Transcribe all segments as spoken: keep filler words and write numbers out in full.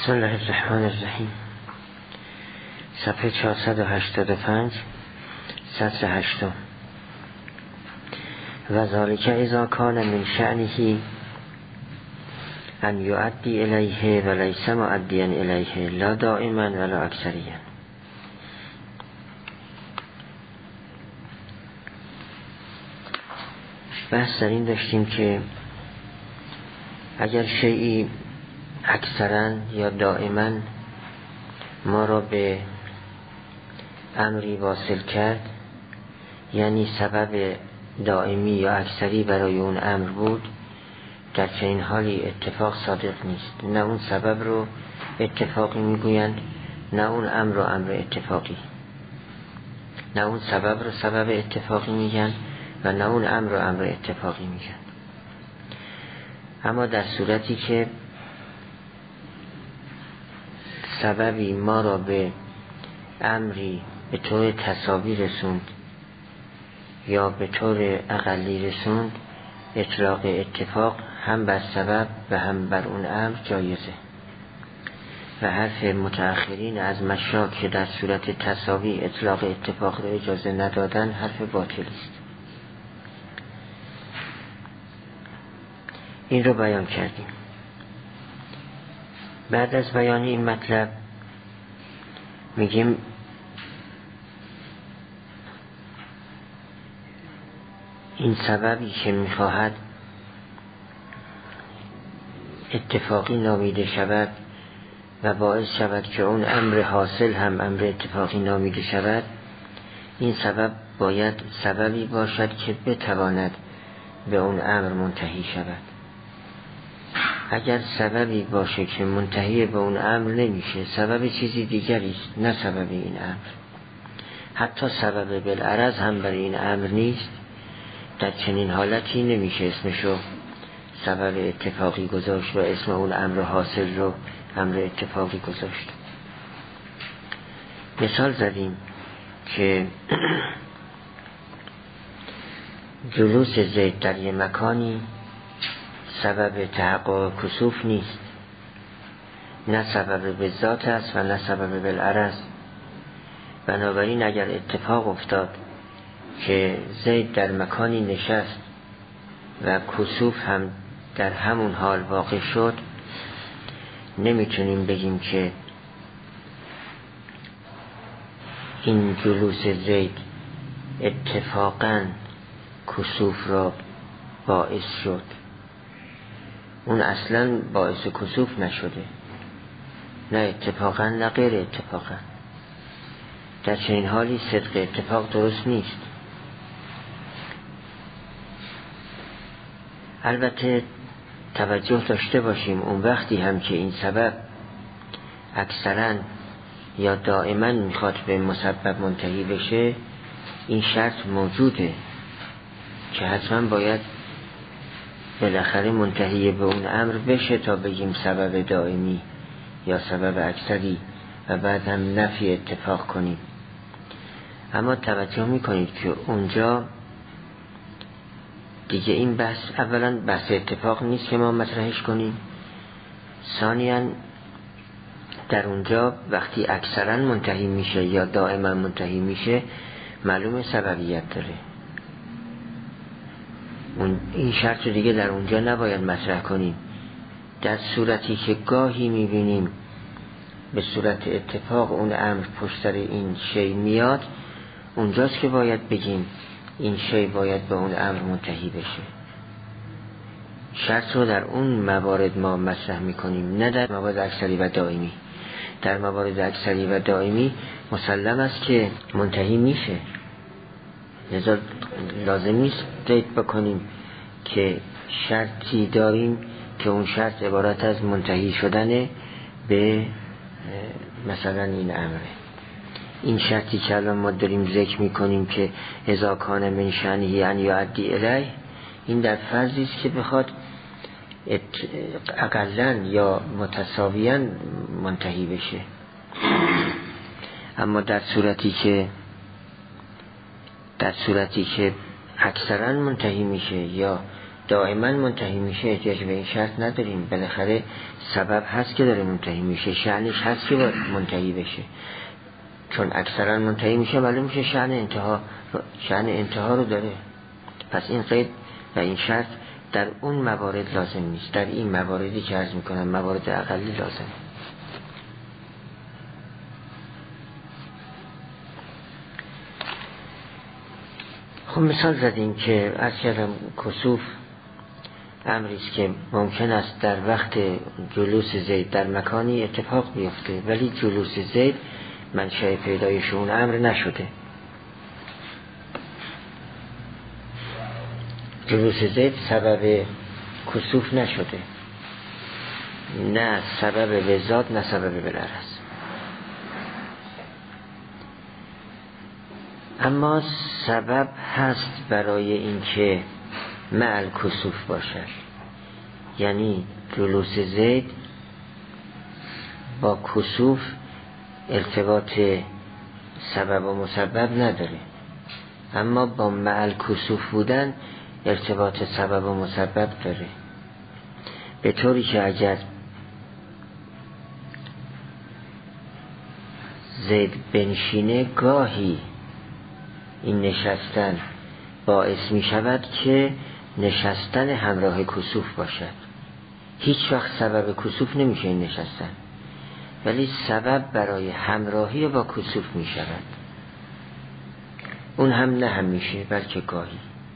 بسم الله الرحمن الرحیم. صفحه چهارصد و هشتاد و پنج، سطر هشتم. و ذالک اذا کان من شأنه ان یؤدی الیه و لیس مؤدیا الیه لا دائما ولا اکثریا. بحث در این داشتیم که اگر شیئی اکثرا یا دائما ما را به امری واصل کرد، یعنی سبب دائمی یا اکثری برای اون امر بود، در چنین حالی اتفاق صادق نیست. نه اون سبب رو اتفاقی میگویند، نه اون امر رو امر اتفاقی، نه اون سبب رو سبب اتفاقی میگن و نه اون امر رو امر اتفاقی میگن. اما در صورتی که سببی ما را به امری به طور تساوی رسوند یا به طور اقلی رسوند، اطلاق اتفاق هم بر سبب و هم بر اون امر جایزه. و حرف متأخرین از مشاک که در صورت تساوی اطلاق اتفاق را اجازه ندادن حرف باطلی است. این رو بیان کردیم. بعد از بیان این مطلب میگیم این سببی که میخواهد اتفاقی نامیده شود و باعث شود که اون امر حاصل هم امر اتفاقی نامیده شود، این سبب باید سببی باشد که بتواند به اون امر منتهی شود. اگر سببی باشه که منتهی به اون امر نمیشه، سبب چیزی دیگری است، نه سبب این امر. حتی سبب بالعرض هم برای این امر نیست، در چنین حالتی نمیشه اسمشو سبب اتفاقی گذاشت و اسم اون امر حاصل رو امر اتفاقی گذاشت. مثال زدیم که جلوس زید در یه مکانی سبب تحقق کسوف نیست، نه سبب به ذات است و نه سبب بالعرض. بنابراین اگر اتفاق افتاد که زید در مکانی نشست و کسوف هم در همون حال واقع شد، نمیتونیم بگیم که این جلوس زید اتفاقاً کسوف را باعث شد. اون اصلاً باعث کسوف نشده، نه اتفاقاً نه غیر اتفاقاً. در چنین حالی صدق اتفاق درست نیست. البته توجه داشته باشیم اون وقتی هم که این سبب اکثراً یا دائما میخواد به مسبب منتهی بشه، این شرط موجوده که حتما باید بالاخره منتهی به اون امر بشه تا بگیم سبب دائمی یا سبب اکثری و بعد هم نفی اتفاق کنیم. اما توجه میکنید که اونجا دیگه این بحث اولا بحث اتفاق نیست که ما مطرحش کنیم، ثانیاً در اونجا وقتی اکثراً منتهی میشه یا دائما منتهی میشه معلوم سببیت داره. این شرط دیگه در اونجا نباید مطرح کنیم. در صورتی که گاهی میبینیم به صورت اتفاق اون امر پشت سر این شی میاد، اونجاست که باید بگیم این شی باید به اون امر منتهی بشه. شرط رو در اون موارد ما مطرح میکنیم، نه در موارد اکثری و دائمی. در موارد اکثری و دائمی مسلم است که منتهی میشه، لذا لازم نیست قید بکنیم که شرطی داریم که اون شرط عبارت از منتهی شدن به مثلا این امره. این شرطی که الان ما داریم ذکر میکنیم که اذا کان من شأنه ان یؤدی الیه، این در فرضی است که بخواد اقلاً یا متساویاً منتهی بشه. اما در صورتی که در صورتی که اکثراً منتهی میشه یا دائما منتهی میشه احتیاج به این شرط نداریم. بالاخره سبب هست که داره منتهی میشه، شأنش هست که منتهی بشه. چون اکثرا منتهی میشه معلوم میشه شأن انتها شأن انتها رو داره. پس این قید و این شرط در اون موارد لازم نیست، در این مواردی که عرض میکنم موارد اقلی لازم. خب مثال زدیم که عرض کردم کسوف امریست که ممکن است در وقت جلوس زید در مکانی اتفاق بیفته، ولی جلوس زید منشأ پیدایش اون امر نشده. جلوس زید سبب کسوف نشده، نه سبب به ذات نه سبب به العرض. اما سبب هست برای اینکه مع کسوف باشد، یعنی جلوس زید با کسوف ارتباط سبب و مسبب نداره، اما با مع کسوف بودن ارتباط سبب و مسبب داره. به طوری که اگر زید بنشینه گاهی این نشستن باعث می شود که نشستن همراه کسوف باشد. هیچ وقت سبب کسوف نمیشه این نشستن، ولی سبب برای همراهی با کسوف می شود. اون هم نه همیشه بلکه گاهی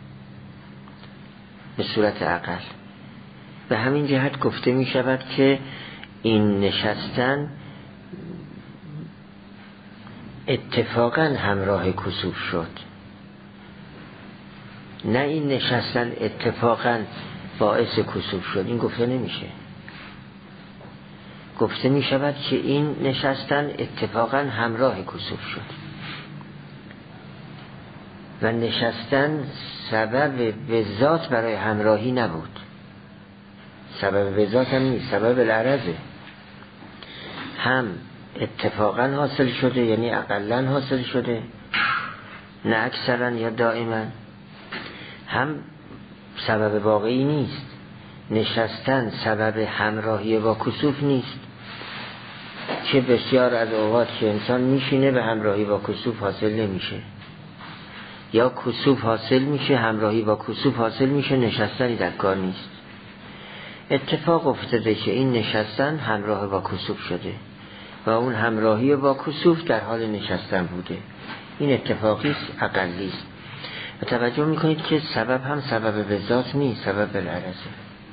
به صورت اقل. به همین جهت گفته می شود که این نشستن اتفاقا همراه کسوف شد، نه این نشستن اتفاقا باعث کسوف شد. این گفته نمیشه. گفته می شود که این نشستن اتفاقا همراه کسوف شد و نشستن سبب به ذات برای همراهی نبود. سبب به ذات هم نیست، سبب العرضه. هم اتفاقا حاصل شده، یعنی اقلا حاصل شده، نه اکثرا یا دائما. هم سبب واقعی نیست. نشستن سبب همراهی با کسوف نیست، که بسیار از اوقات که انسان میشینه به همراهی با کسوف حاصل نمیشه، یا کسوف حاصل میشه همراهی با کسوف حاصل میشه، نشستنی در کار نیست. اتفاق افتاده که این نشستن همراه با کسوف شده و اون همراهی با کسوف در حال نشستن بوده. این اتفاقی است، اقلی است. و توجه میکنید که سبب هم سبب به ذات نیست، سبب بالعرضه.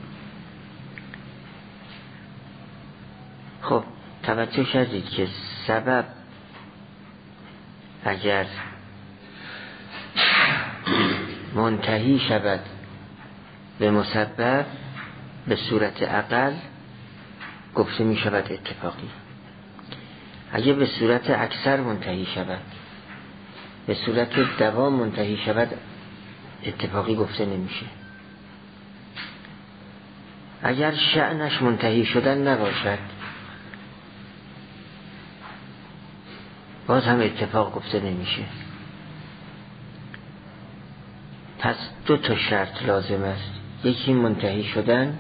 خب توجه کردید که سبب اگر منتهی شود به مسبب به صورت اقل گفته می شود اتفاقی. اگر به صورت اکثر منتهی شود، به صورت دوام منتهی شود، اتفاقی گفته نمیشه. اگر شأنش منتهی شدن نباشد باز هم اتفاق گفته نمیشه. پس دو تا شرط لازم است، یکی منتهی شدن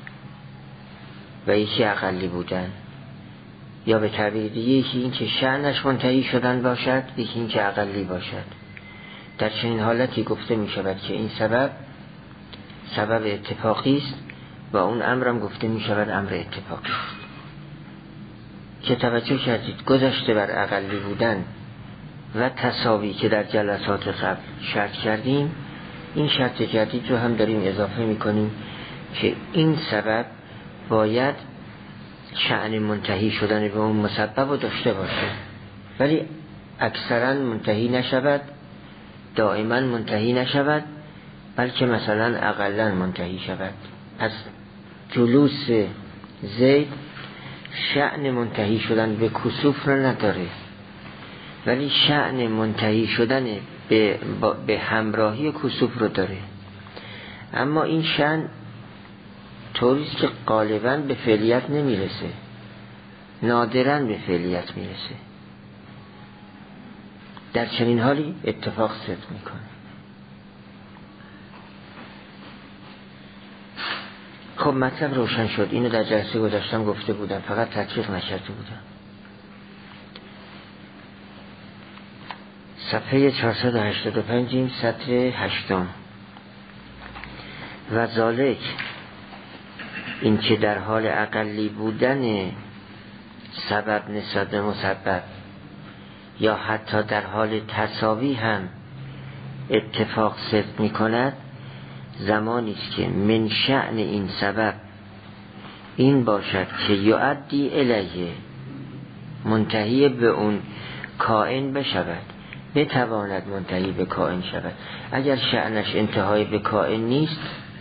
و یکی اقلی بودن، یا به تعبیر دیگه یکی این که شأنش منتهی شدن باشد، یکی این که اقلی باشد. در چنین حالتی گفته می شود که این سبب سبب اتفاقی است و اون امرم گفته می شود امر اتفاقی است. که توجه کردید گذشته بر اقلی بودن و تساوی که در جلسات قبل شرط کردیم، این شرط جدید رو هم داریم اضافه می کنیم که این سبب باید شأن منتهی شدن به اون مسبب رو داشته باشه، ولی اکثرا منتهی نشود، دائما منتهی نشود، بلکه مثلا اقلا منتهی شود. پس جلوس زید شأن منتهی شدن به کسوف رو نداره، ولی شأن منتهی شدن به, به همراهی کسوف رو داره. اما این شأن طوریست که غالباً به فعلیت نمیرسه، نادراً به فعلیت میرسه. در چنین حالی اتفاق صدق میکنه. خب مطلب روشن شد. اینو در جلسه گذاشتم گفته بودم، فقط تطبیق نکرده بودم. صفحه چهارصد و هشتاد و پنج سطر هشتم. و ذالک، این که در حال اقلی بودن سبب نسبت به مسبب یا حتی در حال تساوی هم اتفاق صدق می کند، زمانی است که من شأن این سبب این باشد که یؤدی الیه، منتهی به اون کائن بشود، بتواند منتهی به کائن شود. اگر شأنش انتهای به کائن نیست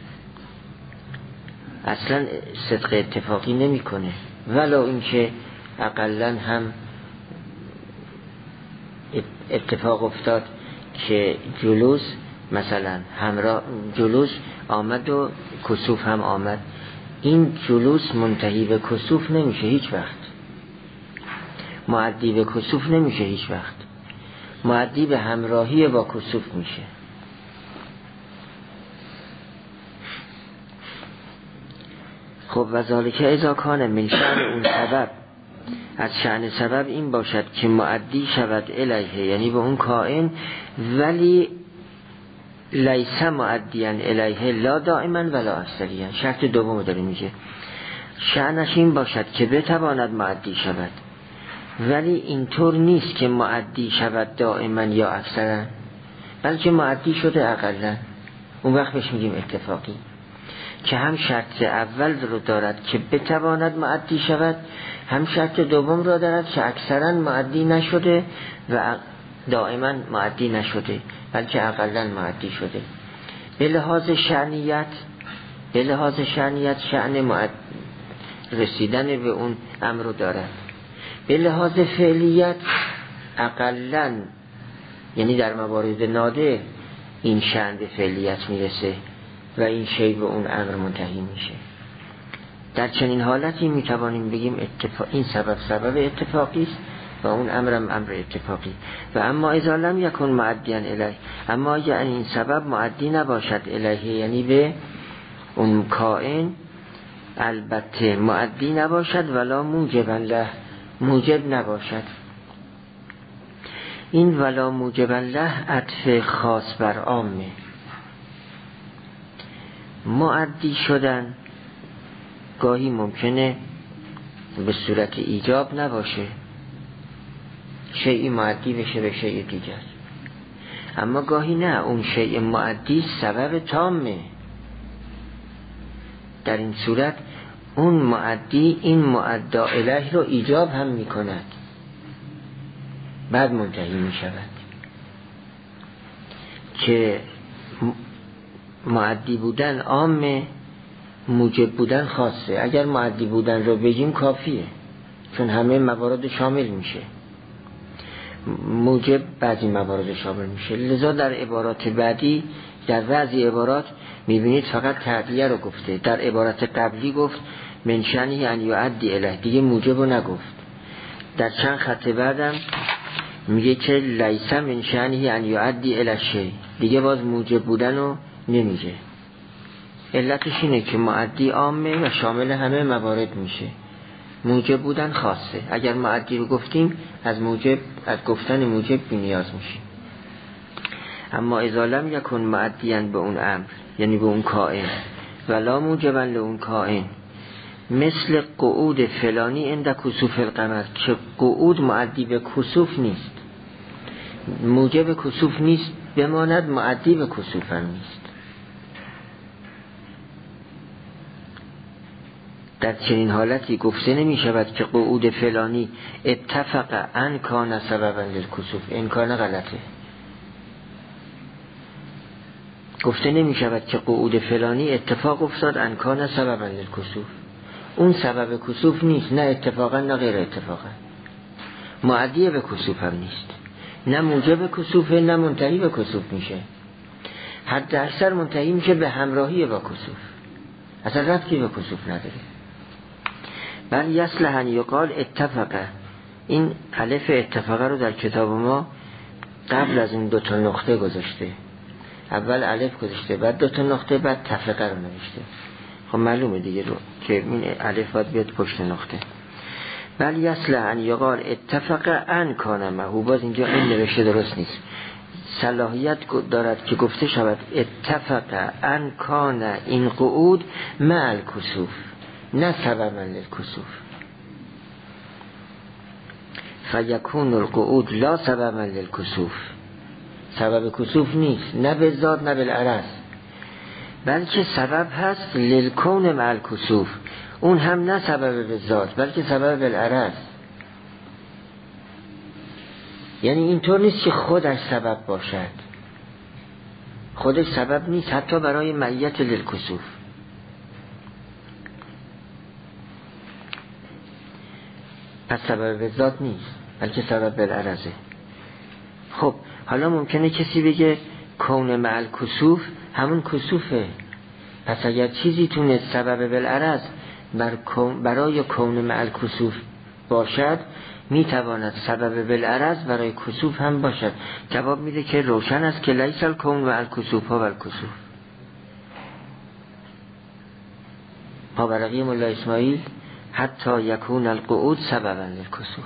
اصلا صدق اتفاقی نمی کنه، ولو اینکه اقلن هم اتفاق افتاد که جلوس مثلا همراه جلوس آمد و کسوف هم آمد، این جلوس منتهی به کسوف نمیشه هیچ وقت، معدی به کسوف نمیشه هیچ وقت، معدی به همراهی با کسوف میشه. خب و ذالک اذا کان من شأن اون سبب، از شأن سبب این باشد که معدی شود الیه، یعنی به اون کائن، ولی لیس معدیاً الیه لا دائما ولا اکثریاً. شرط دوم داره میگه شأنش این باشد که بتواند معدی شود، ولی اینطور نیست که معدی شود دائما یا اکثرا، بلکه معدی شده اقلا. اون وقت بهش میگیم اتفاقی، که هم شرط اول رو دارد که بتواند معدی شود، هم شرط دوم رو دارد که اکثرا معدی نشده و دائما معدی نشده، بلکه اقلا معدی شده. به لحاظ شأنیت، به لحاظ شأنیت شأن معد رسیدن به اون امر رو دارد. به لحاظ فعلیت اقلا، یعنی در موارد نادر این شأن به فعلیت میرسه و این شی به اون امر منتهی میشه. در چنین حالتی میتوانیم بگیم اتفاق، این سبب سبب اتفاقی است و اون امرم امر اتفاقی. و اما اذا لم یکن معدیاً الیه، اما یعنی این سبب معدی نباشد الیه، یعنی به اون کائن، البته معدی نباشد ولا موجبا له، موجب نباشد. این ولا موجبا له عطف خاص بر عامه. معدی شدن گاهی ممکنه به صورت ایجاب نباشه، شیئی معدی بشه به شیء دیگر، اما گاهی نه، اون شیء معدی سبب تامه. در این صورت اون معدی این معدا الیه رو ایجاب هم می کند، بعد منتهی می شود. که معدی بودن عامه، موجب بودن خاصه. اگر معدی بودن رو بگیم کافیه، چون همه موارد شامل میشه، موجب بعضی موارد شامل میشه. لذا در عبارات بعدی، در بعضی عبارات میبینید فقط تعدیه رو گفته، در عبارت قبلی گفت من شأنه ان یؤدی الیه، دیگه موجب رو نگفت. در چند خط بعدم میگه که لیس من شأنه ان یؤدی الی شیء، دیگه باز موجب بودن رو نمیگه. علتش اینه که معدی عامه و شامل همه موارد میشه، موجب بودن خاصه. اگر معدی رو گفتیم از موجب، از گفتن موجب بی نیاز میشیم. اما اذا لم یکن معدیاً به اون امر، یعنی به اون کائن، ولا موجباً لون کائن، مثل قعود فلانی عند کسوف القمر، که قعود معدی به کسوف نیست، موجب کسوف نیست، بماند معدی به کسوف هم نیست. در چنین حالتی گفته نمی شود که قعود فلانی اتفق ان کان سببا للکسوف، این کان غلطه. گفته نمی شود که قعود فلانی اتفاق افتاد ان کان سببا للکسوف، اون سبب کسوف نیست، نه اتفاقا نه غیر اتفاقا، معدی به کسوف هم نیست، نه موجب کسوفه نه منتهی به کسوف میشه، حد اکثر منتهی میشه به همراهی با کسوف، اصلا ربطی به کسوف نداره. بل یصلح ان یقال اتفقه، این الف اتفاقه رو در کتاب ما قبل از این دوتا نقطه گذاشته، اول الف گذاشته بعد دوتا نقطه بعد تفقه رو نوشته. خب معلومه دیگه رو که این الف باید بیاد پشت نقطه. بل یصلح ان یقال اتفق ان کان معه، باز اینجا این نوشته درست نیست، صلاحیت دارد که گفته شود اتفق ان کان این قعود مع الکسوف، نه سببا للکسوف. فیکون القعود لا سببا للکسوف، سبب کسوف نیست، نه به ذات نه بالعرض، بلکه سبب هست للکون مع الکسوف، اون هم نه سبب به ذات بلکه سبب بالعرض. یعنی اینطور نیست که خودش سبب باشد، خودش سبب نیست حتی برای معیت للکسوف. پس سبب به ذات نیست بلکه سبب بالعرضه. خب حالا ممکنه کسی بگه کون مع الکسوف همون کسوفه، پس اگر چیزی تونست سبب بالعرض بر برای کون مع الکسوف باشد، میتواند سبب بالعرض برای کسوف هم باشد. جواب میده که روشن است که لیس الکون مع الکسوف ها و الکسوف. پاورقی مولا اسماعیل حتی یکون القعود سببا للکسوف،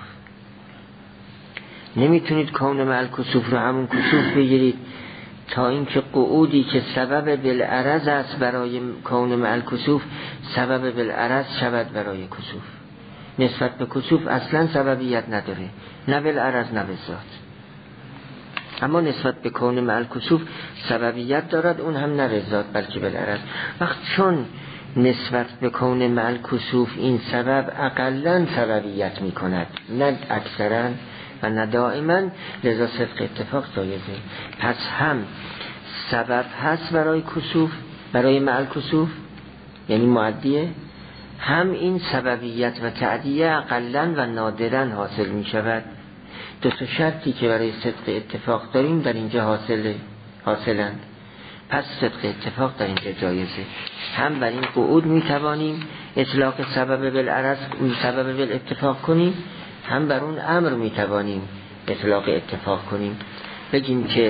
نمیتونید کون مع الکسوف رو همون کسوف بگیرید تا اینکه قعودی که سبب بالعرض است برای کون مع الکسوف سبب بالعرض شود برای کسوف. نسبت به کسوف اصلا سببیت نداره، نه بالعرض نه بالذات، اما نسبت به کون مع الکسوف سببیت دارد، اون هم نه بالذات بلکه بالعرض. وقت چون نسبت به کون مع الکسوف این سبب اقلن سببیت می کند نه اکثرا و نه دائما، لذا صدق اتفاق جایزه. پس هم سبب هست برای کسوف، برای مع الکسوف یعنی معدیه، هم این سببیت و تعدیه اقلن و نادرن حاصل می شود. دو تا شرطی که برای صدق اتفاق داریم در اینجا حاصل حاصلند، پس صدق اتفاق در اینجا جایزه. هم بر این قعود می توانیم اطلاق سبب بالعرض سبب بالاتفاق کنیم، هم بر اون امر می توانیم اطلاق اتفاق کنیم، بگیم که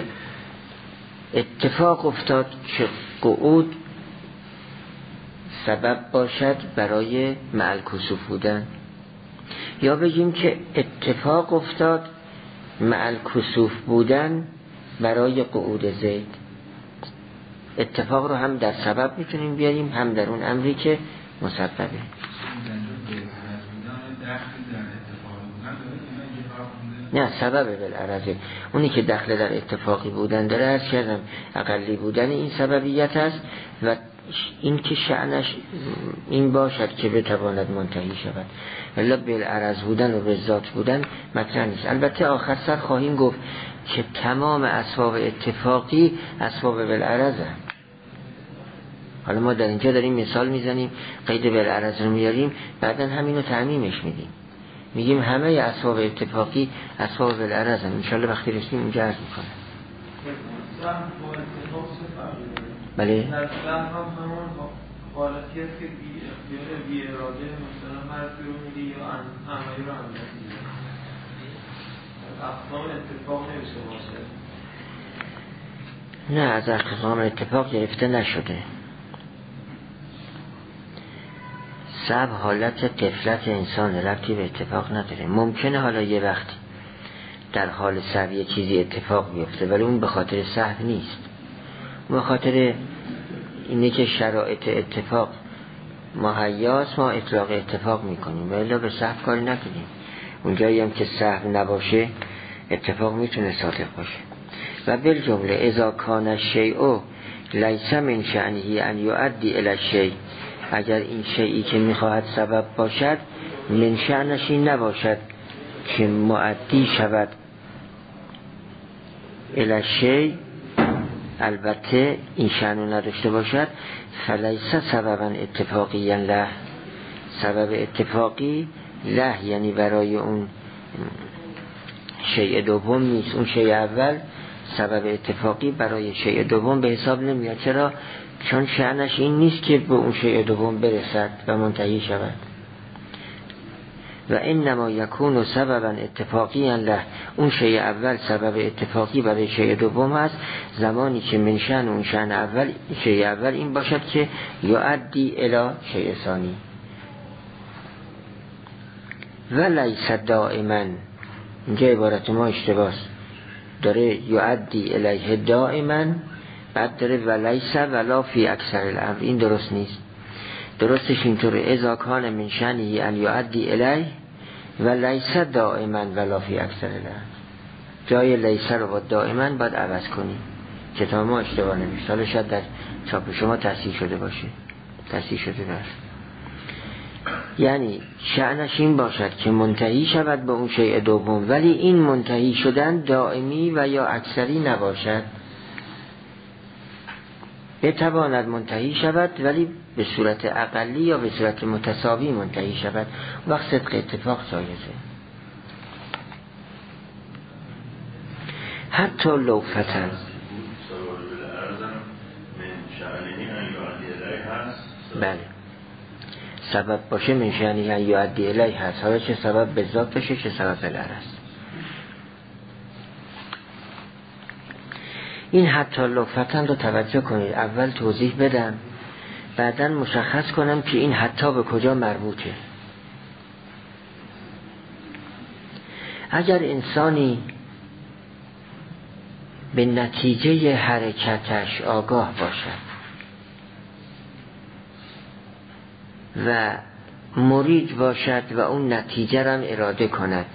اتفاق افتاد که قعود سبب باشد برای مع الکسوف بودن، یا بگیم که اتفاق افتاد مع الکسوف بودن برای قعود زید. اتفاق رو هم در سبب میتونیم بیاریم، هم در اون امری که مسببه. نه سبب بالعرضه، اونی که دخل در اتفاقی بودن داره عرض کردم اقلی بودن این سببیت است و این که شأنش این باشد که بتواند منتهی شود، ولی بالعرض بودن و بالذات بودن مطرح نیست. البته آخر سر خواهیم گفت که تمام اسباب اتفاقی اسباب بالعرض هم. حالا ما در اینجا داریم مثال میزنیم، قید بالعرض رو میاریم، بعدن همینو تعمیمش میدیم، میگیم همه اسباب اتفاقی اسباب بالعرض هم. انشالله وقتی رسیم اونجا عرض میکنم. بله در سهم هم همون حالتی هست که بی اختیار بی اراده مثلا حرفی رو میدی یا عملی رو انجام میدی، اقسام اتفاق نمیشه باشه. نه از اقسام اتفاق گرفته نشده. سب حالت طفلت انسان ربطی به اتفاق نداره. ممکنه حالا یه وقت در حال سب یه چیزی اتفاق بیفته ولی اون به خاطر سهو نیست، به خاطر اینه که شرایط اتفاق مهیاست ما اطلاق اتفاق میکنیم، ولی به سهو کاری نکنیم. اونجایی هم که سهو نباشه اتفاق میتونه صادق باشه. و بالجمله اذا کان الشیء لیس من شأنه ان یؤدی الی الشیء، اگر این شیئی که میخواهد سبب باشد من شأنش این نباشد که مؤدی شود الی الشیء، البته این شأنو نداشته باشد، فلیس سببا اتفاقی له، سبب اتفاقی له یعنی برای اون شیء دوم نیست. اون شیء اول سبب اتفاقی برای شیء دوم به حساب نمیاد. چرا؟ چون شأنش این نیست که به اون شیء دوم برسد و منتهی شود. و انما یکون سببا اتفاقی له، اون شیء اول سبب اتفاقی برای شیء دوم هست زمانی که من شأن اون شأن اول شیء اول این باشد که یؤدی الی شیء ثانی و لیس دائما. اینجا عبارت ما اشتباهه، داره یؤدی الیه دائما، بعد داره و لیس ولا فی اکثر الامر. این درست نیست. درستش اینطوره اذا کان من شأنه ان یؤدی الیه و لیس دائما ولا فی اکثر الامر. جای لیس رو با دائما باید عوض کنی. کتاب ما اشتباه نمیشه. حالا شاید در چاپ شما تصحیح شده باشه، تصحیح شده باشه. یعنی شأنش این باشد که منتهی شود به اون شیء دوم، ولی این منتهی شدن دائمی و یا اکثری نباشد. بتواند منتهی شود ولی به صورت اقلی یا به صورت متساوی منتهی شود، وقت صدق اتفاق جایزه. حتی لو فتن بله سبب باشه من شأنه ان یؤدی الیه هست. حالا چه سبب به ذات باشه چه سبب به العرض. این حتی لو فتن رو توجه کنید. اول توضیح بدم بعداً مشخص کنم که این حتی به کجا مربوطه. اگر انسانی به نتیجه حرکتش آگاه باشد و مرید باشد و اون نتیجه را اراده کند،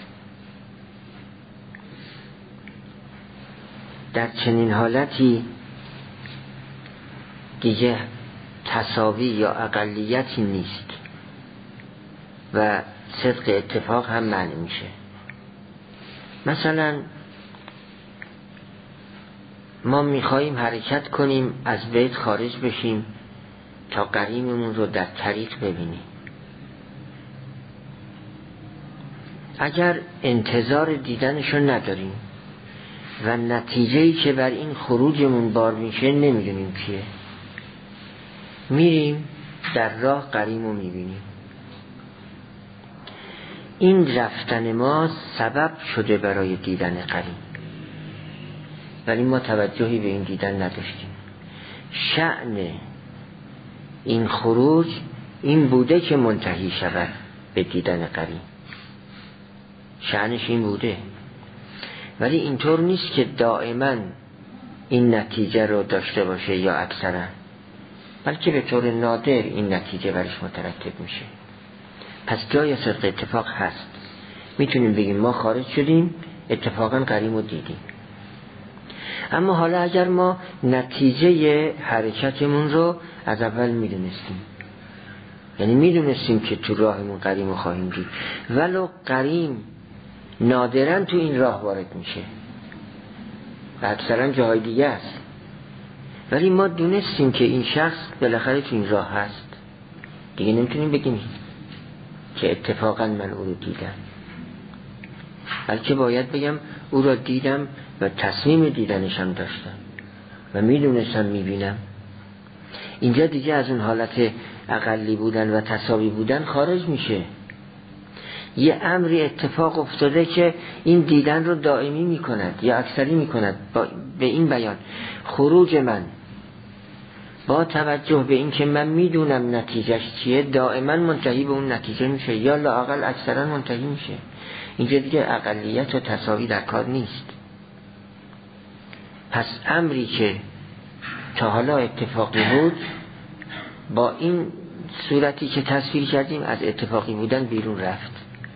در چنین حالتی دیگه تساوی یا اقلیتی نیست و صدق اتفاق هم معنی میشه. مثلا ما میخواییم حرکت کنیم از بیت خارج بشیم تا قریممون رو در طریق ببینیم. اگر انتظار دیدنشو نداریم و نتیجه‌ای که بر این خروجمون بار میشه نمیدونیم چیه، میریم در راه قریمو میبینیم. این رفتن ما سبب شده برای دیدن قریم، ولی ما توجهی به این دیدن نداشتیم. شأن این خروج این بوده که منتهی شود به دیدن قریم، شأنش این بوده، ولی اینطور نیست که دائما این نتیجه رو داشته باشه یا اکثرا، بلکه به طور نادر این نتیجه برش مترتب میشه. پس جای صدق اتفاق هست. میتونیم بگیم ما خارج شدیم اتفاقا قریم رو دیدیم. اما حالا اگر ما نتیجه حرکتمون رو از اول میدونستیم، یعنی میدونستیم که تو راهمون قریم رو خواهیم دید، ولو قریم نادرن تو این راه وارد میشه و اکثرا جاهای دیگه است، ولی ما دونستیم که این شخص بالاخره تو این راه هست، دیگه نمیتونیم بگیم که اتفاقا من او رو دیدم، بلکه باید بگم او را دیدم و تصمیم دیدنشم داشتم و میدونستم میبینم. اینجا دیگه از اون حالت اقلی بودن و تساوی بودن خارج میشه. یه امری اتفاق افتاده که این دیدن رو دائمی میکند یا اکثری میکند. به این بیان خروج من با توجه به این که من میدونم نتیجهش چیه دائما منتهی به اون نتیجه میشه یا لااقل اکثرا منتهی میشه. اینجا دیگه اقلیت و تساوی در کار نیست. پس امری که تا حالا اتفاقی بود با این صورتی که تصویر کردیم از اتفاقی بودن بیرون رفت.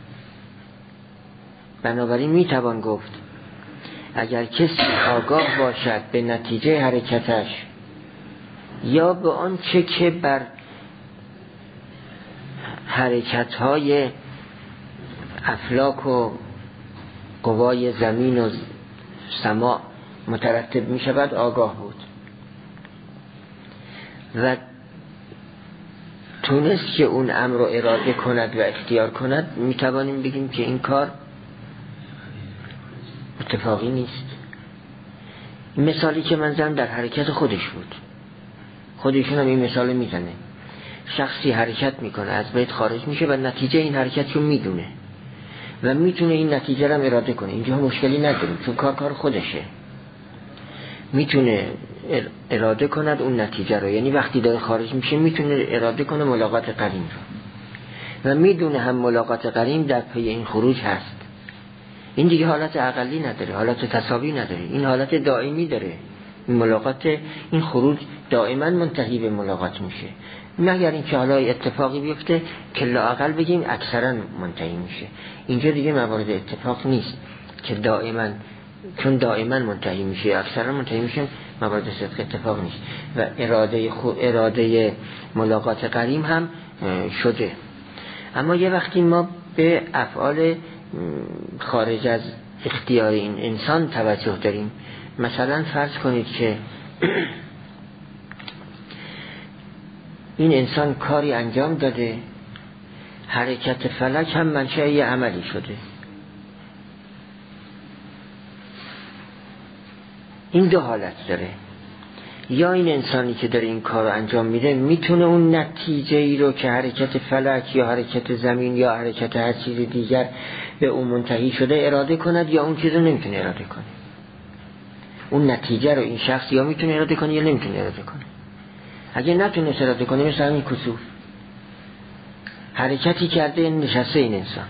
بنابراین میتوان گفت اگر کسی آگاه باشد به نتیجه حرکتش یا به آن چه که بر حرکت‌های افلاک و قوای زمین و سماع مترتب می شود آگاه بود و تونست که اون امر رو اراده کند و اختیار کند، می توانیم بگیم که این کار اتفاقی نیست. مثالی که من زدم در حرکت خودش بود، خودشون هم این مثال میزنه. شخصی حرکت میکنه از بیت خارج میشه و نتیجه این حرکت رو میدونه و میتونه این نتیجه رو هم اراده کنه. اینجا مشکلی نداریم چون کار کار خودشه، میتونه اراده کند اون نتیجه رو، یعنی وقتی داره خارج میشه میتونه اراده کنه ملاقات قرین رو و میدونه هم ملاقات قرین در پی این خروج هست. این دیگه حالت اقلی نداره، حالت تساوی نداره، این حالت دائمی داره. این ملاقات، این خروج دائما منتهی به ملاقات میشه، مگر اینکه حالا اتفاقی بیفته که لااقل بگیم اکثرا منتهی میشه. اینجا دیگه موارد اتفاق نیست که دائما، چون دائما منتهی میشه اکثرا منتهی میشه، موارد صدق اتفاق نیست و اراده خو... اراده ملاقات قریم هم شده. اما یه وقتی ما به افعال خارج از اختیار این انسان توجه داریم، مثلا فرض کنید که این انسان کاری انجام داده، حرکت فلک هم منشأ یه عملی شده. این دو حالت داره، یا این انسانی که داره این کار رو انجام میده میتونه اون نتیجه ای رو که حرکت فلک یا حرکت زمین یا حرکت هر چیز دیگر به اون منتهی شده اراده کند، یا اون چیز رو نمیتونه اراده کنه. اون نتیجه رو این شخص یا میتونه اراده کنه یا نمیتونه اراده کنه. اگه نتونه اراده کنه، مثل همین کسوف، حرکتی کرده نشسته این انسان،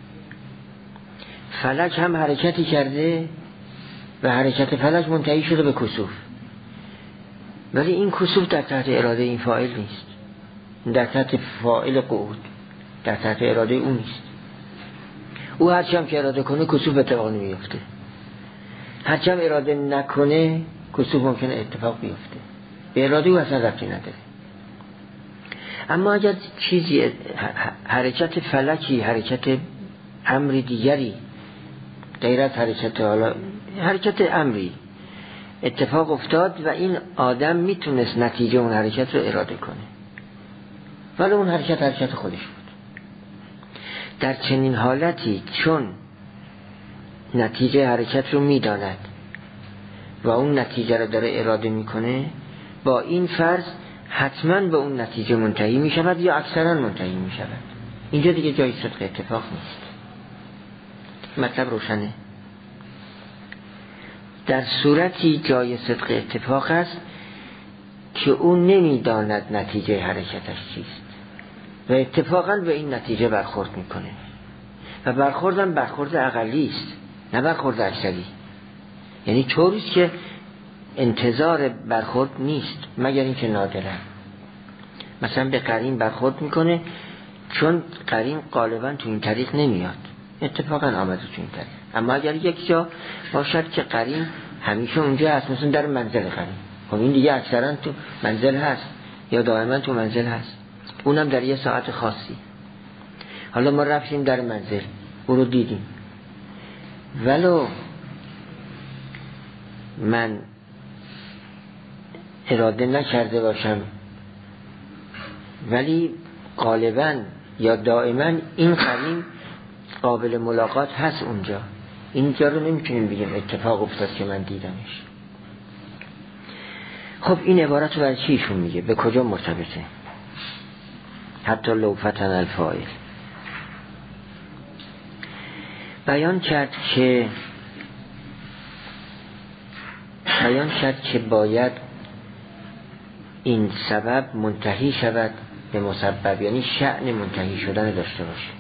فلک هم حرکتی کرده و حرکت فلک منتهی شده به کسوف، ولی این کسوف در تحت اراده این فاعل نیست، در تحت فاعل قعود، در تحت اراده اون نیست. او هرچی هم که اراده کنه کسوف اتفاق نمیفته، هرچی هم اراده نکنه کسوف ممکنه اتفاق بیفته، به اراده او اصلا ربطی نداره. اما اگر چیزی حرکت فلکی، حرکت امری دیگری غیر از حرکت حالا حرکت امری اتفاق افتاد و این آدم میتونست نتیجه اون حرکت رو اراده کنه، ولی اون حرکت حرکت خودش بود. در چنین حالتی چون نتیجه حرکت رو میداند و اون نتیجه رو داره اراده میکنه، با این فرض حتما به اون نتیجه منتهی میشود یا اکثرا منتهی میشود. اینجا دیگه جای صدق اتفاق نیست. مطلب روشنه. در صورتی جای صدق اتفاق است که اون نمیداند نتیجه حرکتش چیست و اتفاقا به این نتیجه برخورد میکنه و برخوردم برخورد اقلی است نه برخورد اکثری. یعنی طوریست که انتظار برخورد نیست مگر اینکه نادره. مثلا به قرین برخورد میکنه، چون قرین غالبا تو این طریق نمیاد، اتفاقا آمده تو این طریق. اما اگر یک جا باشد که قرین همیشه اونجا هست، مثلا در منزل قرین، خب این دیگه اکثرا تو منزل هست یا دائما تو منزل هست، اونم در یه ساعت خاصی. حالا ما رفتیم در منزل، او رو دیدیم، ولو من اراده نکرده باشم ولی غالبا یا دائما این قرین قابل ملاقات هست اونجا. اینجا رو نمیتونیم بگیم اتفاق افتاد که من دیدمش. خب این عبارت رو برای چی ایشون میگه؟ به کجا مرتبطه؟ حتی لو فتن الفاعل بیان کرد که بیان کرد که باید این سبب منتهی شود به مسبب، یعنی شأن منتهی شدن داشته باشه.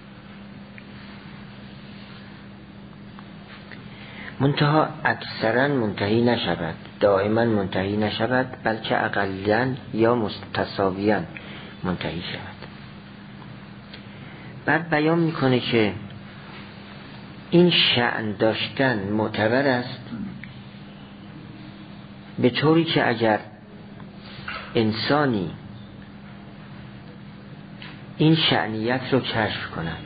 منتها اکثرا منتهی نشود، دائما منتهی نشود، بلکه اقلاً یا متساویاً منتهی شود. بعد بیان میکنه که این شأن داشتن معتبر است به طوری که اگر انسانی این شأنیت رو کشف کند،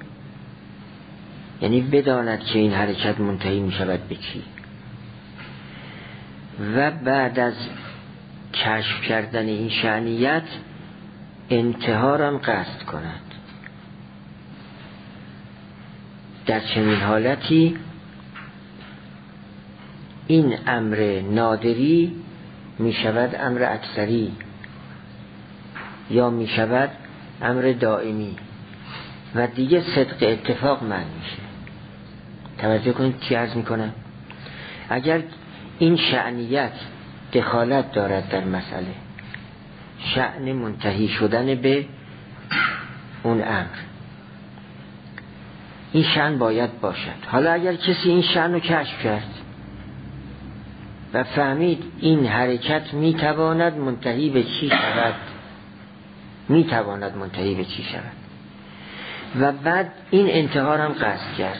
یعنی بداند که این حرکت منتهی می شود به چی، و بعد از کشف کردن این شأنیت انتها را قصد کند، در چنین حالتی این امر نادری می شود امر اکثری یا می شود امر دائمی. و دیگه صدق اتفاق من میشه. توجه کنید چی عرض میکنم. اگر این شأنیت دخالت دارد در مسئله، شأن منتهی شدن به اون امر، این شأن باید باشد. حالا اگر کسی این شأن رو کشف کرد و فهمید این حرکت میتواند منتهی به چی شود، میتواند منتهی به چی شود، و بعد این انتها هم قصد کرد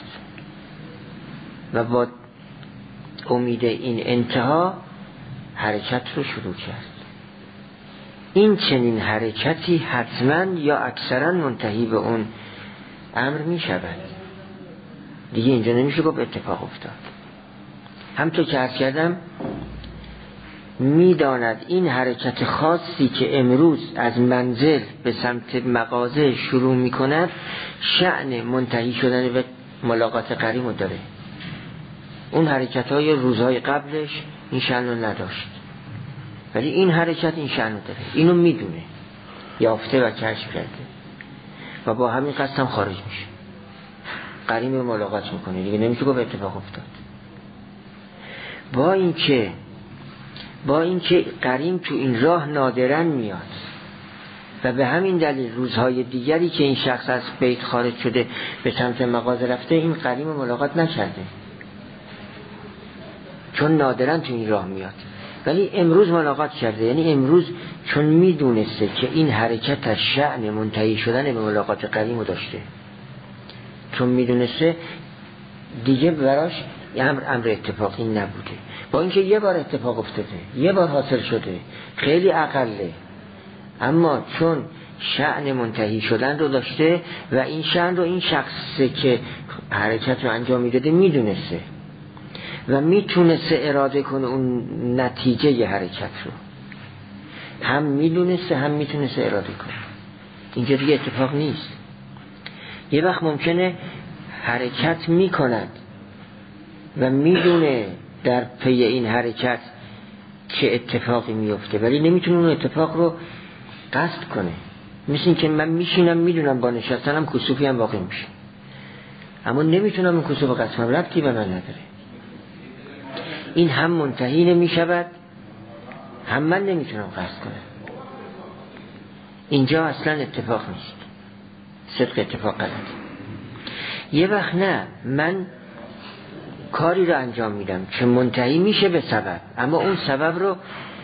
و با امید این انتها حرکت رو شروع کرد، این چنین حرکتی حتما یا اکثرا منتهی به اون امر می شود. دیگه اینجا نمیشه گفت اتفاق افتاد. همطور که عرض کردم میداند این حرکت خاصی که امروز از منزل به سمت مغازه شروع می کند شأن منتهی شدن به ملاقات قریمو داره. اون حرکت های روزهای قبلش این شأن رو نداشت، ولی این حرکت این شأن رو داره. اینو میدونه، یافته و کشف کرده و با همین قصد هم خارج میشه، قریم ملاقات میکنه. دیگه نمیشه گفت اتفاق افتاد. با اینکه با اینکه قریم تو این راه نادرن میاد و به همین دلیل روزهای دیگری که این شخص از بیت خارج شده به سمت مغازه رفته، این قریم ملاقات نکرده چون نادرن تو این راه میاد، ولی امروز ملاقات کرده. یعنی امروز چون میدونسته که این حرکت از شأن منتهی شدن به ملاقات قریمو داشته، چون میدونسته دیگه براش امر امر اتفاقی نبوده. با اینکه یه بار اتفاق افتاده، یه بار حاصل شده، خیلی اقله، اما چون شأن منتهی شدن رو داشته و این شأن رو این شخصی که حرکت رو انجام میداده میدونسته و میتونسته اراده کنه اون نتیجه ی حرکت رو، هم میدونسته هم میتونسته اراده کنه. اینجا دیگه اتفاق نیست. یه وقت ممکنه حرکت میکند و میدونه در پی این حرکت چه اتفاقی میفته، ولی نمیتونه اون اتفاق رو قصد کنه. مثل این که من میشینم میدونم با نشستنم کسوفی هم واقع میشه، اما نمیتونم اون کسوف قصد کنم، ربطی به من نداره. این هم منتهی نمیشود، هم من نمیتونم قصد کنم. اینجا اصلا اتفاق نیست، صدق اتفاق غلط. یه وقت نه، من کاری رو انجام میدم که منتهی میشه به سبب، اما اون سبب رو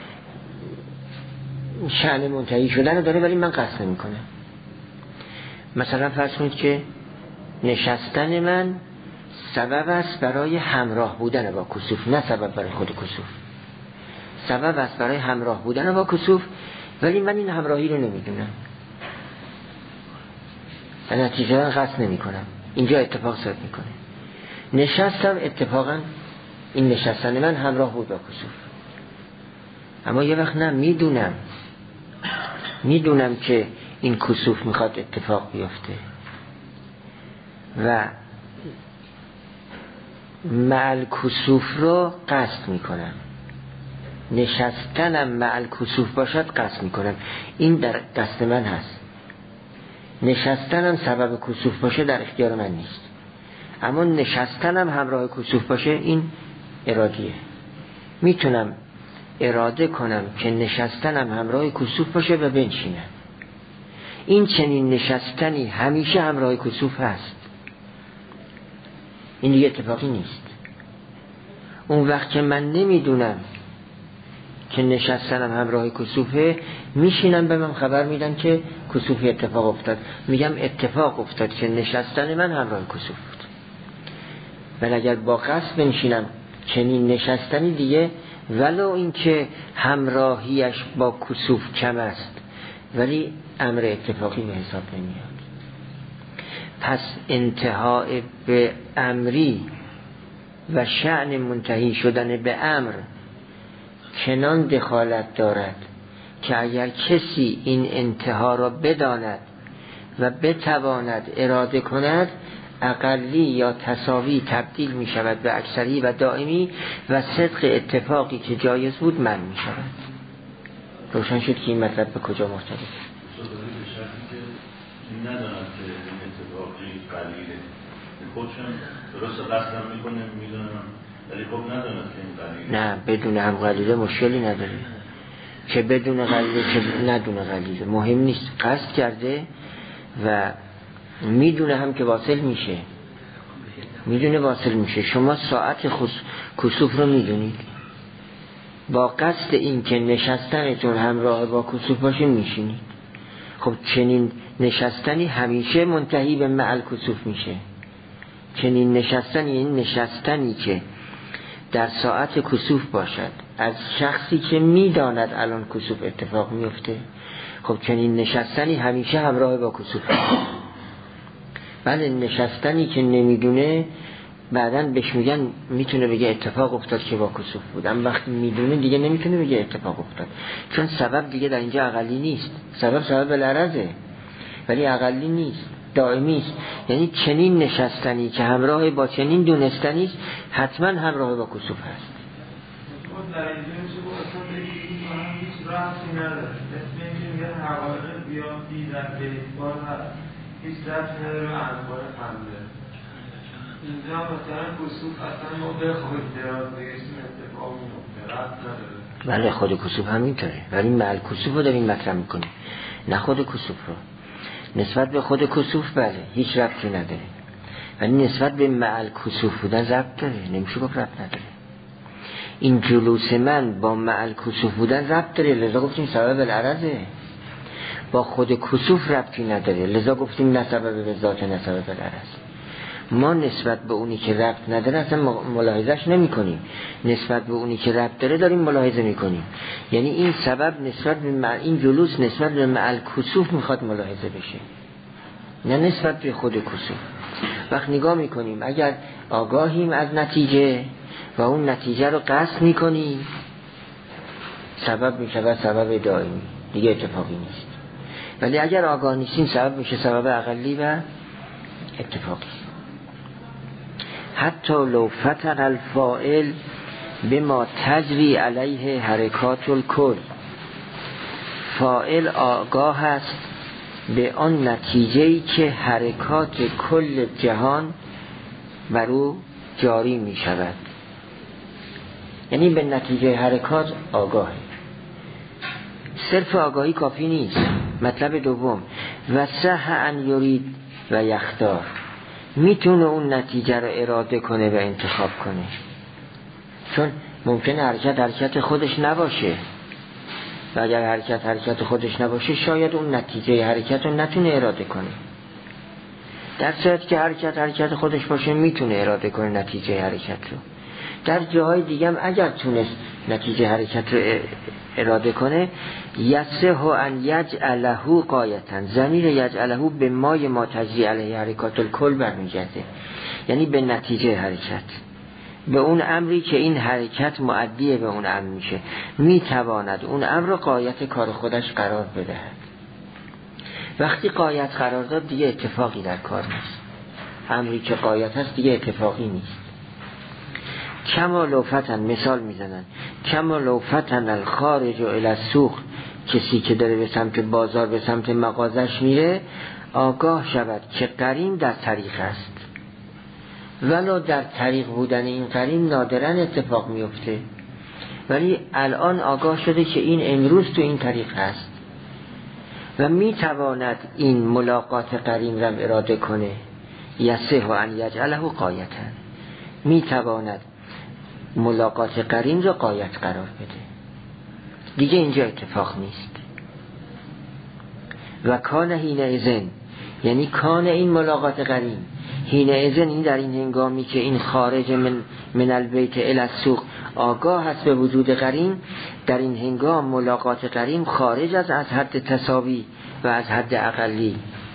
شأن منتهی شدن رو داره ولی من قصد نمی کنم. مثلا فرض کنید که نشستن من سبب است برای همراه بودن با کسوف، نه سبب برای خود کسوف. سبب است برای همراه بودن با کسوف، ولی من این همراهی رو نمیدونم و نتیجه رو قصد نمی کنم. اینجا اتفاق صورت میکنه. نشستم، اتفاقا این نشستن من همراه بود با کسوف، اما یه وقت نه، میدونم میدونم که این کسوف میخواد اتفاق بیفته و مع کسوف رو قصد میکنم. نشستنم مع کسوف باشد قصد میکنم، این در دست من هست. نشستنم سبب کسوف باشه در اختیار من نیست، اما نشستنم همراه کسوف باشه این ارادیه. میتونم اراده کنم که نشستنم همراه کسوف باشه و بنشینم. این چنین نشستنی همیشه همراه کسوف هست، این دیگه اتفاقی نیست. اون وقت که من نمیدونم که نشستنم همراه کسوفه، میشینم به من خبر میدن که کسوفی اتفاق افتاد، میگم اتفاق افتاد که نشستن من همراه کسوف بود. ولی اگر با قصد بنشینم چنین نشستنی دیگه ولو اینکه همراهیش با کسوف کم است ولی امر اتفاقی به حساب نمیاد. پس انتهای به امری و شأن منتهی شدن به امر چنان دخالت دارد که اگر کسی این انتها را بداند و بتواند اراده کند، اقلی یا تساوی تبدیل می شود به اکثری و دائمی و صدق اتفاقی که جایز بود من می شود. روشن شد که این مطلب به کجا مرتبط؟ این نداند که این اتفاقی قلیله، خودشون درست قصدم میکنه میدونم، ولی خب نداند که این قلیله. نه بدون هم قلیله مشکلی نداره، که بدون قلیله که ندونه قلیله مهم نیست، قصد کرده و میدونه هم که واصل میشه، میدونه واصل میشه. شما ساعت خص... کسوف رو میدونید، با قصد این که نشستنتون همراه با کسوف باشین میشینید. خب چنین نشستنی همیشه منتهی به معل کسوف میشه. چنین نشستنی یعنی نشستنی که در ساعت کسوف باشد از شخصی که میداند الان کسوف اتفاق میفته. خب چنین نشستنی همیشه همراه با کسوف. بله نشستنی که نمیدونه بعداً بهش میگن میتونه بگه اتفاق افتاد که با کسوف بود، اما وقتی میدونه دیگه نمیتونه بگه اتفاق افتاد، چون سبب دیگه در اینجا اقلی نیست. سبب سبب العرضه ولی اقلی نیست، دائمی است. یعنی چنین نشستنی که همراه با چنین دونستنی است حتما همراه با کسوف هست. در اینجا میشه با اصلا بگید کنم هیچ رفتی نداره، مثل اینکه میگن حقایق بیافتی در بیتبار هست، هیچ رفتی نداره به انبار خنده. اینجا مثلا کسوف اصلا ما بخواهید دراز بگشتیم اتفاق میفته، رفت نداره. بله خود کسوف همینطوره، ولی معل کسوف رو داریم مطرح میکنیم، نه خود کسوف رو. نسبت به خود کسوف بله هیچ ربطی نداره، ولی نسبت به معل کسوف بودن ربط داره، نمیشه گفت ربط نداره. این جلوس من با معل کسوف بودن ربط داره، لذا گفتیم سبب العرضه. با خود کسوف ربطی نداره، لذا گفتیم نه سبب به ذات نه سبب العرض. ما نسبت به اونی که ربط نداره اصلا ملاحظهش نمی کنیم، نسبت به اونی که ربط داره داریم ملاحظه می کنیم. یعنی این سبب نسبت به معل، این جلوس نسبت به معل کسوف میخواد ملاحظه بشه، نه نسبت به خود کسوف. وقت نگاه می کنیم اگر آگاهیم از نتیجه و اون نتیجه رو قصد می کنیم سبب می شود سبب دائمی، دیگه اتفاقی نیست. ولی اگر آگاه نیستیم سبب میشه سبب اقلی و اتفاقی. حتی لو فتق الفاعل بما تجری علیه حرکات الکل، فاعل آگاه است به آن نتیجه‌ای که حرکات کل جهان بر او جاری می شود، یعنی به نتیجه حرکات آگاهه. صرف آگاهی کافی نیست. مطلب دوم و صح ان یرید و یختار، میتونه اون نتیجه رو اراده کنه و انتخاب کنه، چون ممکنه حرکت حرکت خودش نباشه و اگر حرکت حرکت خودش نباشه شاید اون نتیجه حرکت رو نتونه اراده کنه. در صورتی که حرکت حرکت خودش باشه میتونه اراده کنه نتیجه حرکت رو. در جاهای دیگه هم اگر تونست نتیجه حرکت رو اراده کنه یصح ان یجعله غایةً، ضمیر یجعله به مای ما تجری علیه حرکات الکل برمیگرده، یعنی به نتیجه حرکت، به اون امری که این حرکت مؤدی به اون امر میشه، میتواند اون امر رو غایت کار خودش قرار بدهد. وقتی غایت قرار داد دیگه اتفاقی در کار نیست، امری که غایت هست دیگه اتفاقی نیست. کما لو فتن، مثال میزنن، کما لو فتن الخارج الی السوق، کسی که داره به سمت بازار به سمت مغازش میره آگاه شود که قرین در طریق است، ولو در طریق بودن این قرین نادراً اتفاق میفته، ولی الان آگاه شده که این امروز تو این طریق هست و میتواند این ملاقات قرین را اراده کنه. یصح ان یجعله غایةً، میتواند ملاقات قرین را غایت قرار بده، دیگه اینجا اتفاق نیست. و کان حینئذ، یعنی کان این ملاقات قرین حینئذ، این در این هنگامی که این خارج من من البیت الی السوق آگاه هست به وجود قرین، در این هنگام ملاقات قرین خارج از از حد تساوی و از حد اقلی،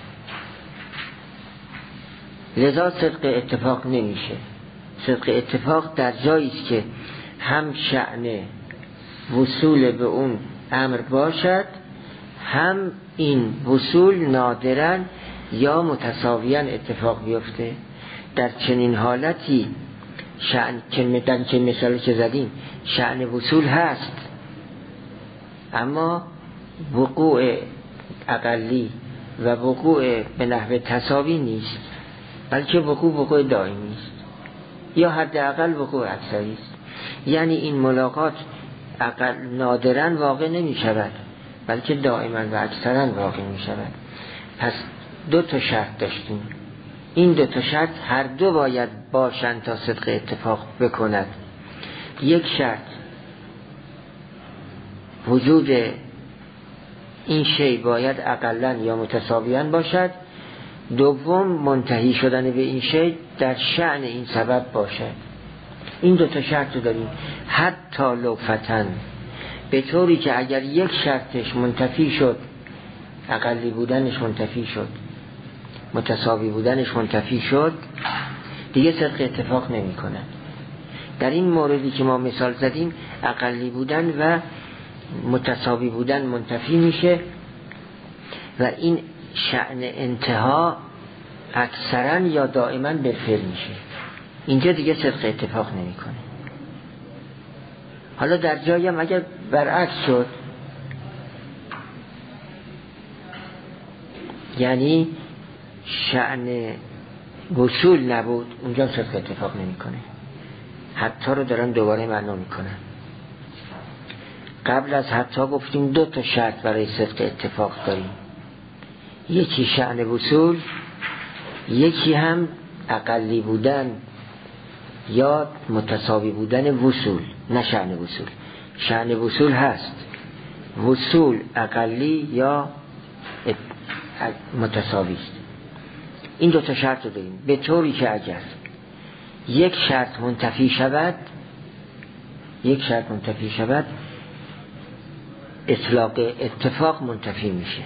لذا صدق اتفاق نمیشه. صدق اتفاق در جایی است که هم شأن وصول به اون امر باشد، هم این وصول نادراً یا متساویاً اتفاق بیفته. در چنین حالتی شأن که در که مثالی که زدیم شأن وصول هست، اما وقوع اقلی و وقوع به نحو تساوی نیست، بلکه وقوع وقوع دائمی است یا حداقل وقوع اکثری است. یعنی این ملاقات اقل نادراً واقع نمی شود، بلکه دائما و اکثرا واقع می شود. پس دو تا شرط داشتیم، این دو تا شرط هر دو باید باشند تا صدق اتفاق بکند. یک شرط وجود این شی باید اقلاً یا متساویاً باشد، دوم منتهی شدن به این شی در شأن این سبب باشد. این دو تا شرط رو داریم، حتی لوفتن، به طوری که اگر یک شرطش منتفی شد، اقلی بودنش منتفی شد، متساوی بودنش منتفی شد، دیگه صدق اتفاق نمی کند. در این موردی که ما مثال زدیم اقلی بودن و متساوی بودن منتفی میشه و این شأن انتها اکثرا یا دائما بالفعل میشه، اینجا دیگه صدق اتفاق نمیکنه. حالا در جایی هم اگر برعکس شد، یعنی شأن وصول نبود، اونجا صدق اتفاق نمیکنه. حتی رو دارن دوباره معنا میکنن. قبل از حتی گفتیم دو تا شرط برای صدق اتفاق داریم، یکی شأن وصول، یکی هم اقلی بودن یا متساوی بودن وصول، نه شأن وصول. شأن وصول هست، وصول اقلی یا متساوی است. این دو تا شرط رو داریم، به طوری که اگر یک شرط منتفی شود، یک شرط منتفی شود اطلاق اتفاق منتفی میشه.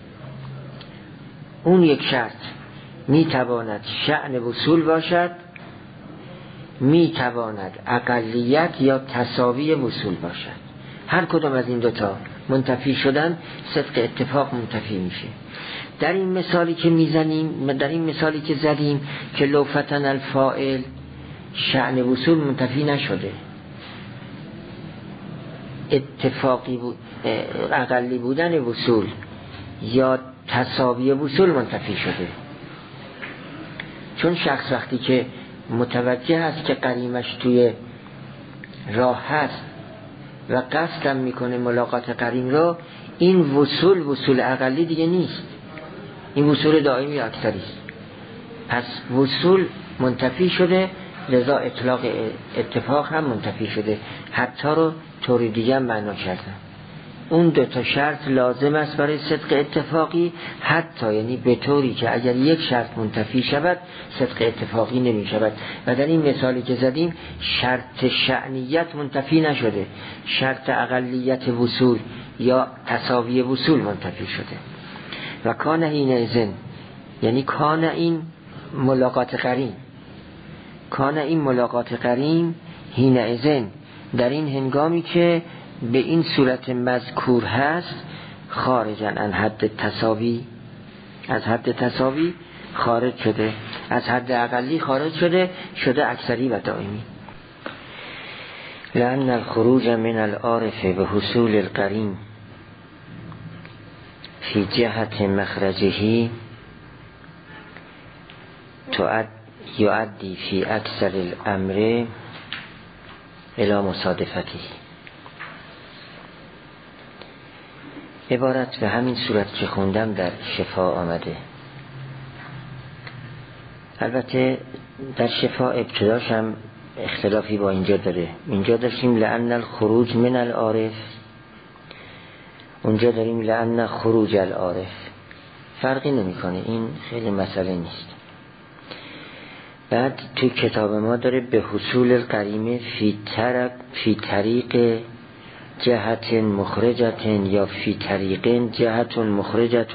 اون یک شرط میتواند شأن وصول باشد، میتواند اقلیت یا تساوی وصول باشد. هر کدام از این دوتا منتفی شدن صدق اتفاق منتفی میشه. در این مثالی که میزنیم، در این مثالی که زدیم که لو فتن الفاعل، شأن وصول منتفی نشده، اتفاقی بود، اقلی بودن وصول یا تساوی وصول منتفی شده. چون شخص وقتی که متوجه است که قریمش توی راه هست و قصدم میکنه ملاقات قریم رو، این وصول وصول اقلی دیگه نیست، این وصول دائمی اکثری است. پس وصول منتفی شده، لذا اطلاق اتفاق هم منتفی شده. حتی رو طوری دیگه هم معنا کردم. اون دو تا شرط لازم است برای صدق اتفاقی، حتی یعنی به طوری که اگر یک شرط منتفی شود صدق اتفاقی نمی شود. و در این مثالی که زدیم شرط شأنیت منتفی نشده، شرط اقلیت وصول یا تساوی وصول منتفی شده. و کان این ازن، یعنی کان این ملاقات قریم، کان این ملاقات قریم هین ازن، در این هنگامی که به این صورت مذکور هست، خارجاً عن حد تساوی، از حد تساوی خارج شده، از حد اقلی خارج شده، شده اکثری و دائمی. لأن الخروج من العارف به حصول القرین فی جهت مخرجه یعدی فی اکثر الامر الی مصادفته. عبارت به همین صورت که خوندم در شفا آمده. البته در شفا ابتداش هم اختلافی با اینجا داره. اینجا داشتیم لأن الخروج من العارف، اونجا داریم لأن خروج العارف. فرقی نمیکنه، این خیلی مسئله نیست. بعد توی کتاب ما داره به حصول القریمه فی طرق فی طریق جهت مخرجت یا فی طریق جهت مخرجت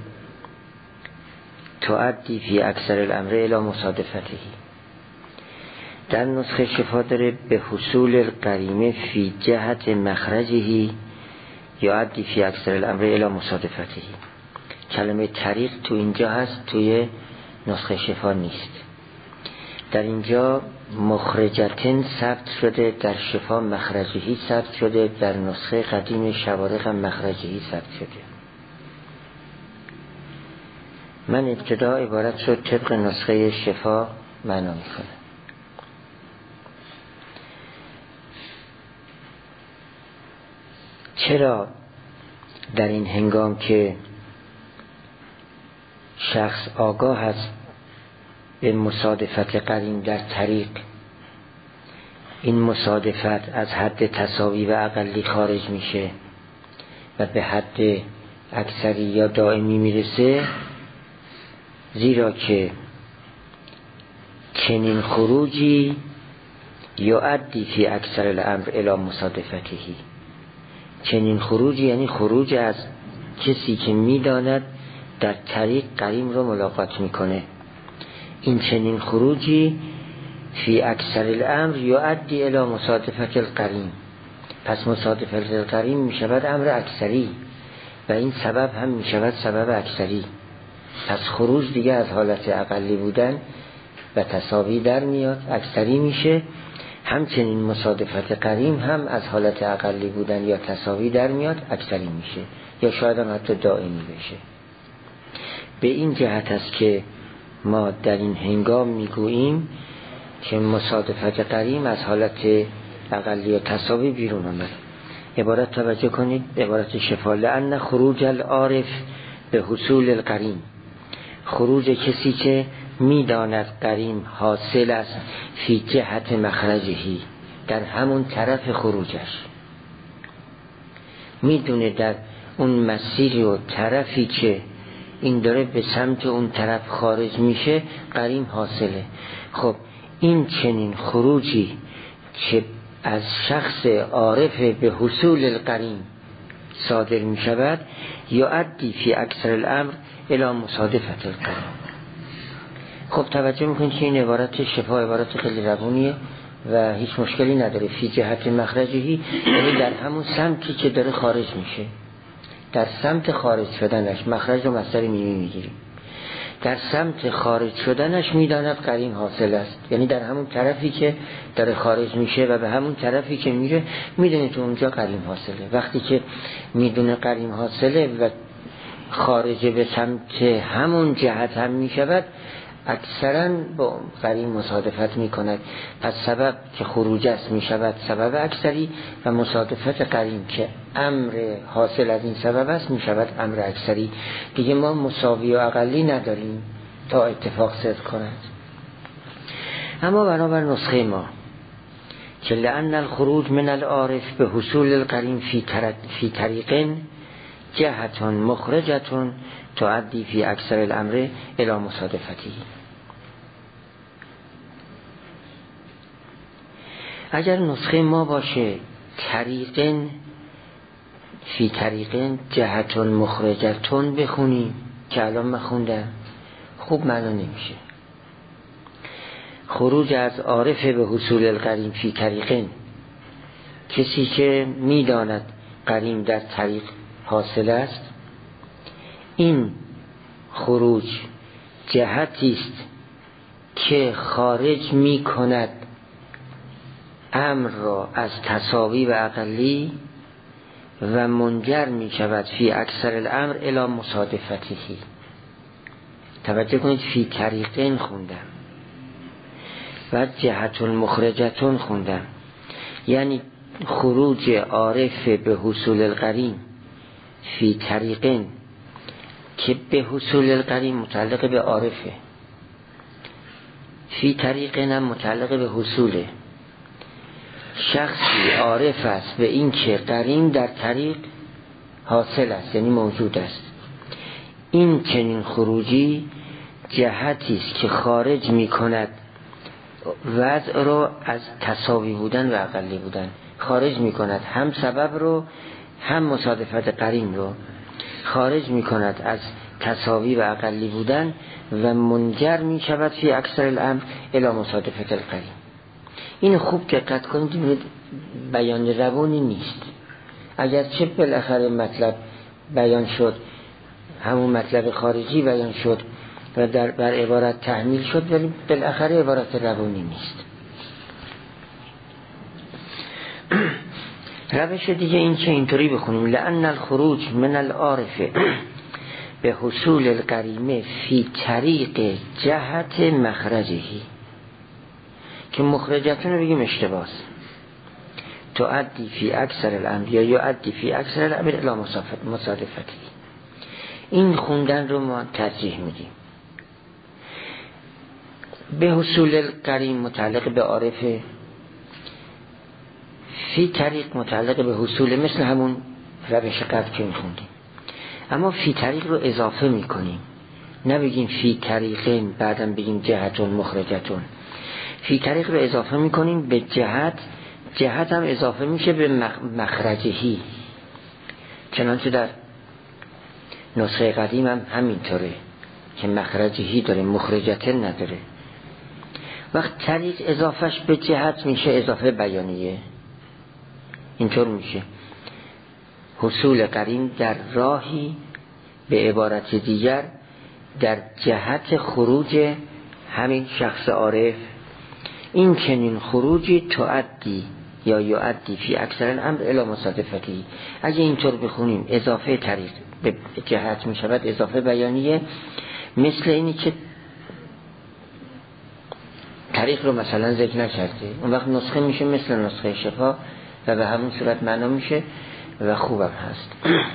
تؤدی فی اکثر الامر الی مصادفته. در نسخه شفا داره به حصول القریمه فی جهت مخرجه یؤدی فی اکثر الامر الی مصادفته. کلمه طریق تو اینجا هست، توی نسخه شفا نیست. در اینجا مخرجتن ثبت شده، در شفا مخرجهی ثبت شده، در نسخه قدیم شوارق هم مخرجهی ثبت شده. من ابتدا عبارت رو طبق نسخه شفا معنا میکنم. چرا در این هنگام که شخص آگاه است به مصادفت قرین در طریق، این مصادفت از حد تساوی و اقلی خارج میشه و به حد اکثری یا دائمی میرسه؟ زیرا که چنین خروجی یؤدی فی اکثر الامر الی مصادفتهی. چنین خروجی یعنی خروج از کسی که میداند در طریق قرین رو ملاقات میکنه. این چنین خروجی فی اکثر الامر یؤدی الی مصادفت القرین، پس مصادفت القرین میشود امر اکثری و این سبب هم میشود سبب اکثری. پس خروج دیگه از حالت اقلی بودن و تساوی در میاد، اکثری میشه. همچنین مصادفت قرین هم از حالت اقلی بودن یا تساوی در میاد، اکثری میشه یا شاید هم حتی دائمی بشه. به این جهت است که ما در این هنگام میگوییم که مصادفت قرین از حالت اقلی یا تساوی بیرون آمد. عبارت توجه کنید، عبارت شفا: لأن خروج العارف به حصول القرین، خروج کسی که میداند قرین حاصل است فی جهت مخرجهی، در همون طرف خروجش میدونه در اون مسیر و طرفی که این داره به سمت اون طرف خارج میشه قرین حاصله. خب این چنین خروجی که از شخص عارف به حصول القرین صادر می شود یؤدی فی اکثر الامر الی مصادفت القرین. خب توجه میکنید که این عبارت شفا عبارت خیلی روونیه و هیچ مشکلی نداره. فی جهت مخرجهی یعنی در همون سمتی که داره خارج میشه، در سمت خارج شدنش. مخرج رو مصدر میمی میگیریم. در سمت خارج شدنش میداند قرین حاصل است، یعنی در همون طرفی که داره خارج میشه و به همون طرفی که میره میدونه تو اونجا قرین حاصله. وقتی که میدونه قرین حاصله و خارج به سمت همون جهت هم میشود، اکثرا با قرین مصادفت میکند. پس سبب که خروج است میشود سبب اکثری و مصادفت قرین که امر حاصل از این سبب است میشود امر اکثری. دیگه ما مساوی و اقلی نداریم تا اتفاق صدق کند. اما بنابر نسخه ما که لأن الخروج من العارف به حصول القرین فی, فی طریق جهتون مخرجتون تؤدی فی اکثر الامر الی مصادفتی. اگر نسخه ما باشه طریقن فی طریقن جهتون مخرجتون بخونیم که الان من خوندم، خوب معنا نمیشه. خروج از عارف به حصول القرین فی طریقن، کسی که میداند قرین در طریق حاصل است، این خروج جهتی است که خارج می کند امر را از تساوی و اقلی و منجر می شود فی اکثر الامر الی مصادفته. توجه کنید، فی طریقین خوندم و جهت المخرجتون خوندم، یعنی خروج عارف به حصول القرین فی طریقین که به حصول القرین متعلق به عارفه، فی طریقین هم متعلق به حصوله. شخصی عارف است به این که قرین در طریق حاصل است، یعنی موجود است. این چنین خروجی جهتی است که خارج می کند وضع رو از تساوی بودن و اقلی بودن، خارج می کند هم سبب رو هم مصادفت قرین رو، خارج می کند از تساوی و اقلی بودن و منجر می شود فی اکثر الامر الی مصادفت القرین. این خوب دقت کنید، ببینید بیان روانی نیست. اگر چه بالاخره مطلب بیان شد، همون مطلب خارجی بیان شد و در بر عبارت تحمیل شد، ولی بالاخره عبارت روانی نیست. روش دیگه این که اینطوری بخونیم: لأن الخروج من العارف به حصول القریمه فی طریق جهت مخرجهی، که مخرجتون رو بگیم اشتباس، تؤدی فی اکثر الامر یا یؤدی فی اکثر الامر الی مصادفتی. این خوندن رو ما ترجیح میدیم. به حصول القرین متعلق به عارفه، فی طریق متعلق به حصول، مثل همون روش قبل که میخوندیم، اما فی طریق رو اضافه میکنیم، نبگیم فی طریقین بعدم بگیم جهتون مخرجتون. فی طریق رو اضافه میکنیم به جهت، جهت هم اضافه میشه به مخرجهی، چنانچه در نسخه قدیم هم همینطوره که مخرجهی داره، مخرجتن نداره. وقت طریق اضافهش به جهت میشه اضافه بیانیه، اینطور میشه حصول قرین در راهی، به عبارت دیگر در جهت خروج همین شخص عارف. این چنین خروجی تؤدی یا یؤدی فی اکثر الامر الی مصادفتی. اگه اینطور بخونیم اضافه طریق به جهت می شود اضافه بیانیه، مثل اینی که طریق رو مثلا ذکر نکرده، اون وقت نسخه میشه مثل نسخه شفا و به همون صورت معنا میشه و خوبم هست.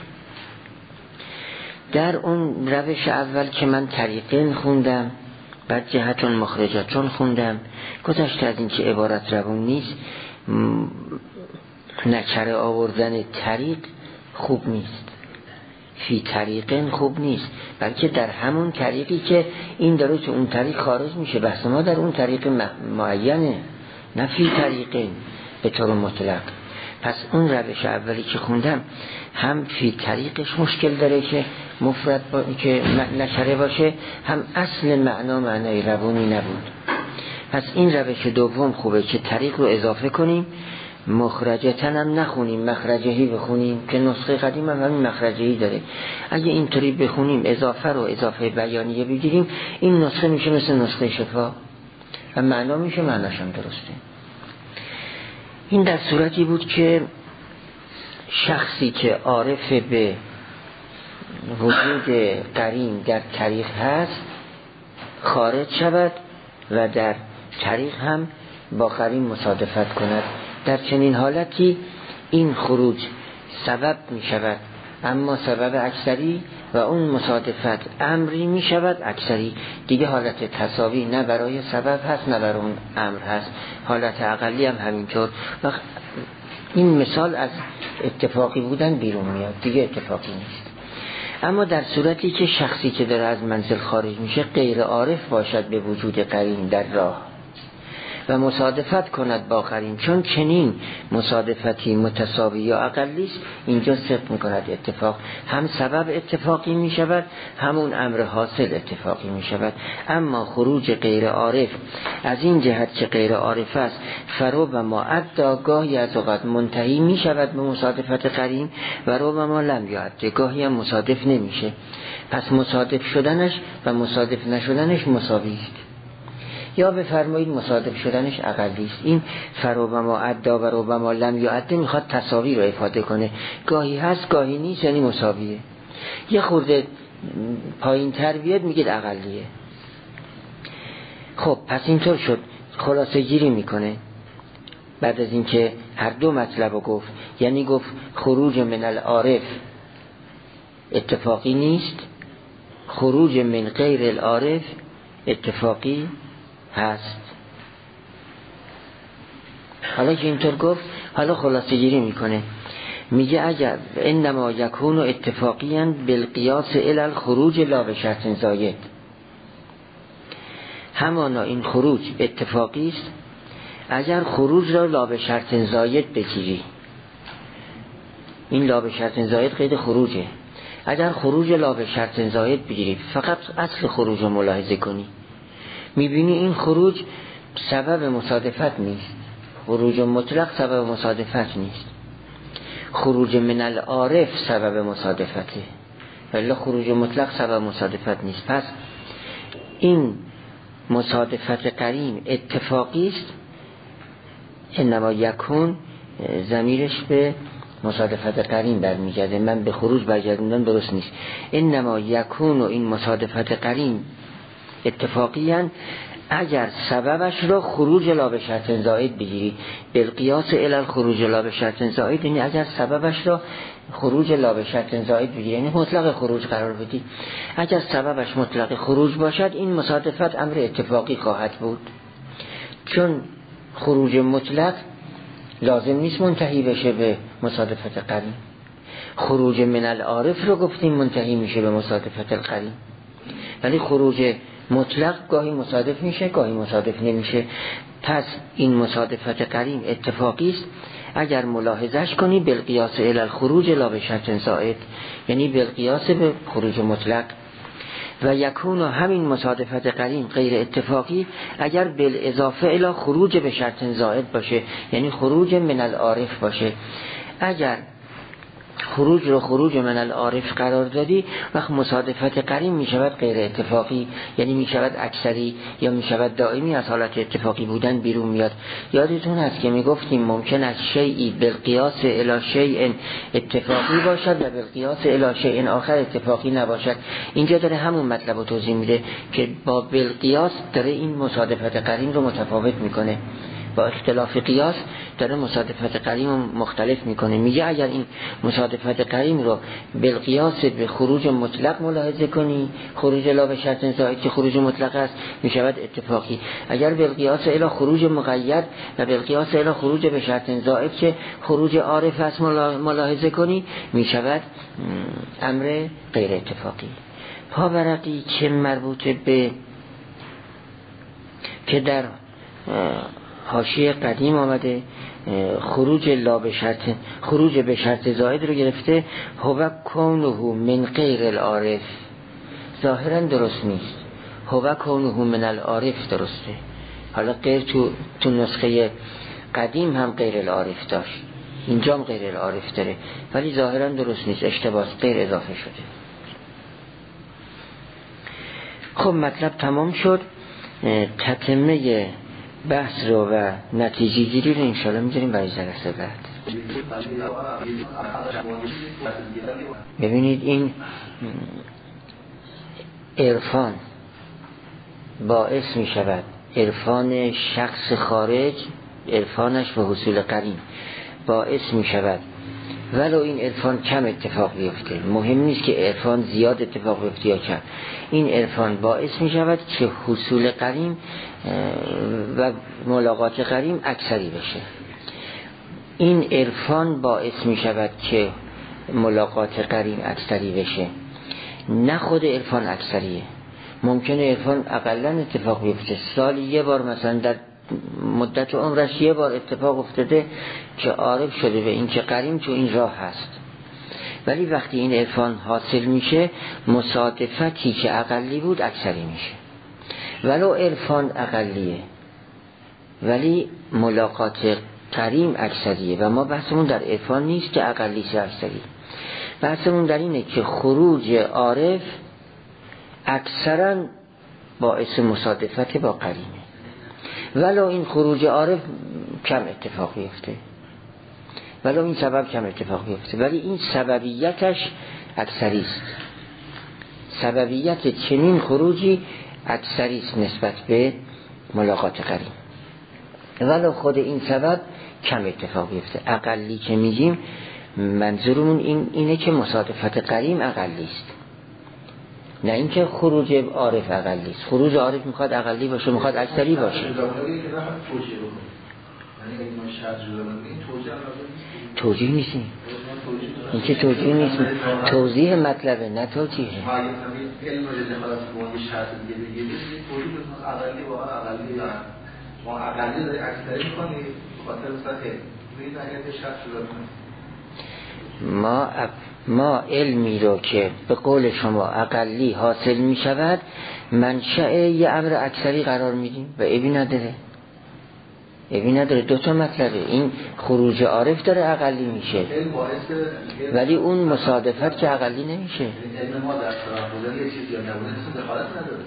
در اون روش اول که من طریقین خوندم، بعد جهتون مخرجتون خوندم، گذشته از این که عبارت روون نیست، نکره آوردن طریق خوب نیست، فی طریقین خوب نیست، بلکه در همون طریقی که این داره تو اون طریق خارج میشه. بحث ما در اون طریق معینه، نه فی طریقین به طور مطلق. پس اون روش اولی که خوندم هم فی طریقش مشکل داره که مفرد با... که نکره باشه، هم اصل معنا معنای روونی نبود. پس این روش دوم خوبه که طریق رو اضافه کنیم، مخرجتن هم نخونیم، مخرجهی بخونیم که نسخه قدیم هم همین مخرجهی داره. اگه اینطوری بخونیم اضافه رو اضافه بیانیه بگیریم، این نسخه میشه مثل نسخه شفا و معنا میشه معناش هم درسته. این در صورتی بود که شخصی که عارف به وجود قرین در طریق هست خارج شود و در طریق هم با قرین مصادفت کند. در چنین حالتی این خروج سبب می شود، اما سبب اکثری، و اون مصادفت امری می شود اکثری. دیگه حالت تساوی نه برای سبب هست نه برای اون امر هست، حالت اقلی هم همینطور. و این مثال از اتفاقی بودن بیرون میاد، دیگه اتفاقی نیست. اما در صورتی که شخصی که داره از منزل خارج میشه غیر عارف باشد به وجود قرین در راه و مصادفت کند با قرین، چون چنین مصادفتی متساوی یا اقلی است، اینجا صدق میکند اتفاق، هم سبب اتفاقی میشود همون امر حاصل اتفاقی میشود. اما خروج غیر عارف از این جهت که غیر عارف است، فرو و ما ادعا گاهی از اوقات منتهی میشود به مصادفت قرین و رو و ما لم یعد، گاهی هم مصادف نمیشه. پس مصادف شدنش و مصادف نشدنش مساوی است، یا بفرمایید مصادف شدنش اقلی است. این فرو و ما ادعا و رو و ما لم یعد میخواد تساوی رو افاده کنه، گاهی هست گاهی نیست، یعنی مساویه. یه خورده پایین تر بیاد میگید اقلیه. خب پس اینطور شد، خلاصه گیری میکنه بعد از اینکه هر دو مطلب رو گفت. یعنی گفت خروج من العارف اتفاقی نیست، خروج من غیر العارف اتفاقی هست. حالا که اینطور گفت، حالا خلاصه گیری میکنه، میگه اگر انما یکون اتفاقیاً بالقیاس الی الخروج لا به شرط زاید، همانا این خروج اتفاقی است اگر خروج را لا به شرط زاید بگیری. این لا به شرط زاید قید خروجه. اگر خروج لا به شرط زاید بگیری، فقط اصل خروج رو ملاحظه کنی، میبینی این خروج سبب مصادفت نیست، خروج مطلق سبب مصادفت نیست، خروج من العارف سبب مصادفته، ولی خروج مطلق سبب مصادفت نیست. پس این مصادفت قرین اتفاقی است. انما یکون ضمیرش به مصادفت قرین برمیگرده. من به خروج برگردوندم درست نیست. انما یکون و این مصادفت قرین اتفاقیاً اگر سببش رو خروج لا به شرط زائد بگیری، بالقیاس الی الخروج لا به شرط زائد، یعنی اگر سببش رو خروج لا به شرط زائد بگیری، یعنی مطلق خروج قرار بدی، اگر سببش مطلق خروج باشد این مصادفت امر اتفاقی خواهد بود، چون خروج مطلق لازم نیست منتهی بشه به مصادفت قرین. خروج من العارف رو گفتیم منتهی میشه به مصادفت القرین، ولی خروج مطلق گاهی مصادف میشه گاهی مصادف نمیشه. پس این مصادفت قرین اتفاقی است اگر ملاحظش کنی بالقیاس الی الخروج لا به شرط زائد، یعنی بالقیاس به خروج مطلق. و یکون همین مصادفت قرین غیر اتفاقی اگر بالاضافه الی خروج به شرط زائد باشه، یعنی خروج من العارف باشه. اگر خروج رو خروج من العارف قرار دادی، وقت مصادفت قرین می شود غیر اتفاقی، یعنی می شود اکثری یا می شود دائمی، از حالت اتفاقی بودن بیرون میاد. یادتون هست که می گفتیم ممکن است شیئی بالقیاس الی شیء اتفاقی باشد و بالقیاس الی شیء آخر اتفاقی نباشد. اینجا داره همون مطلب رو توضیح میده که با بالقیاس داره این مصادفت قرین رو متفاوت میکنه، با اختلاف قیاس داره مصادفت قرین رو مختلف میکنه. میگه اگر این مصادفت قرین رو بالقیاس به خروج مطلق ملاحظه کنی، خروج لا به شرط زائد که خروج مطلق است، میشود اتفاقی. اگر بالقیاس الی خروج مقید و بالقیاس الی خروج به شرط زائد که خروج عارف است ملاحظه کنی، میشود امر غیر اتفاقی. پاورقی که مربوط به که در حاشیه قدیم آمده خروج لا به شرط خروج به شرط زائد رو گرفته، هو کونه من غیر العارف، ظاهرا درست نیست. هو کونه من العارف درسته، حالا غیر تو تو نسخه قدیم هم غیر العارف داشت، اینجا هم غیر العارف داره، ولی ظاهرا درست نیست، اشتباه، غیر اضافه شده. خب مطلب تمام شد. تتمه بحث رو و نتیجه گیری رو انشاءالله میذاریم برای جلسه بعد. ببینید این عرفان باعث می شود، عرفان شخص خارج عرفانش به حصول قرین باعث می شود ولو این عرفان کم اتفاق بیفته، مهم نیست که عرفان زیاد اتفاق بیفته یا کم، این عرفان باعث می شود که حصول قرین و ملاقات قرین اکثری بشه. این عرفان باعث می شود که ملاقات قرین اکثری بشه، نه خود عرفان اکثریه. ممکنه عرفان اقلا اتفاق بیفته، سالی یه بار مثلا در مدت عمرش یه بار اتفاق افتاده که عارف شده به این که قرین تو این راه هست، ولی وقتی این عرفان حاصل میشه مصادفتی که اقلی بود اکثری میشه، ولو عرفان اقلیه ولی ملاقات قرین اکثریه. و ما بحثمون در عرفان نیست که اقلی شه اکثری، بحثمون در اینه که خروج عارف اکثرا باعث مصادفت با قرینه، ولو این خروج عارف کم اتفاق بیفته، ولو این سبب کم اتفاق بیفته، ولی این سببیتش اکثری است. سببیت چنین خروجی اکثری است نسبت به ملاقات قرین، ولو خود این سبب کم اتفاق بیفته. اقلی که میگیم منظورمون این اینه که مصادفت قرین اقلی است، نه اینکه خروج عارف اقلی است. خروج عارف میخواد اقلی باشه، میخواد اکثری باشه. توجیه نیست، این که توجیه نیست، توضیح مطلبه نه توجیه. ما ما علمی رو که به قول شما اقلی حاصل می شود منشأ یه امر اکثری قرار میدیم و عیبی نداره، عیبی نداره. دو تا مطلبه، این خروج عارف داره اقلی میشه ولی اون مصادفت که اقلی نمیشه.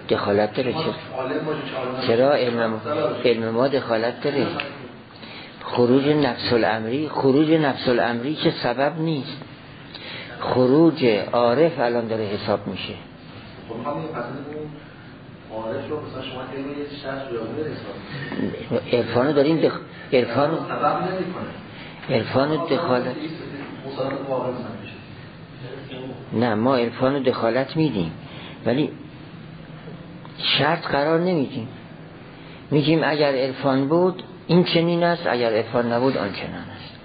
دخالت داره. چرا؟ چرا علم ما علم ما دخالت داره. خروج نفس الامری، خروج نفس الامری که سبب نیست، خروج عارف الان داره حساب میشه. خب میخوام این پس اون عارف رو مثلا شما علم یه شخص جامعه حساب میشه، عرفانو داریم دخ... عرفانو سبب نمیکنه، عرفانو دخالت مصادف واقع میشه. نه ما عرفانو دخالت میدیم ولی شرط قرار نمیدیم، میگیم اگر عرفان بود این چنین است، اگر عرفان نبود آن چنان است.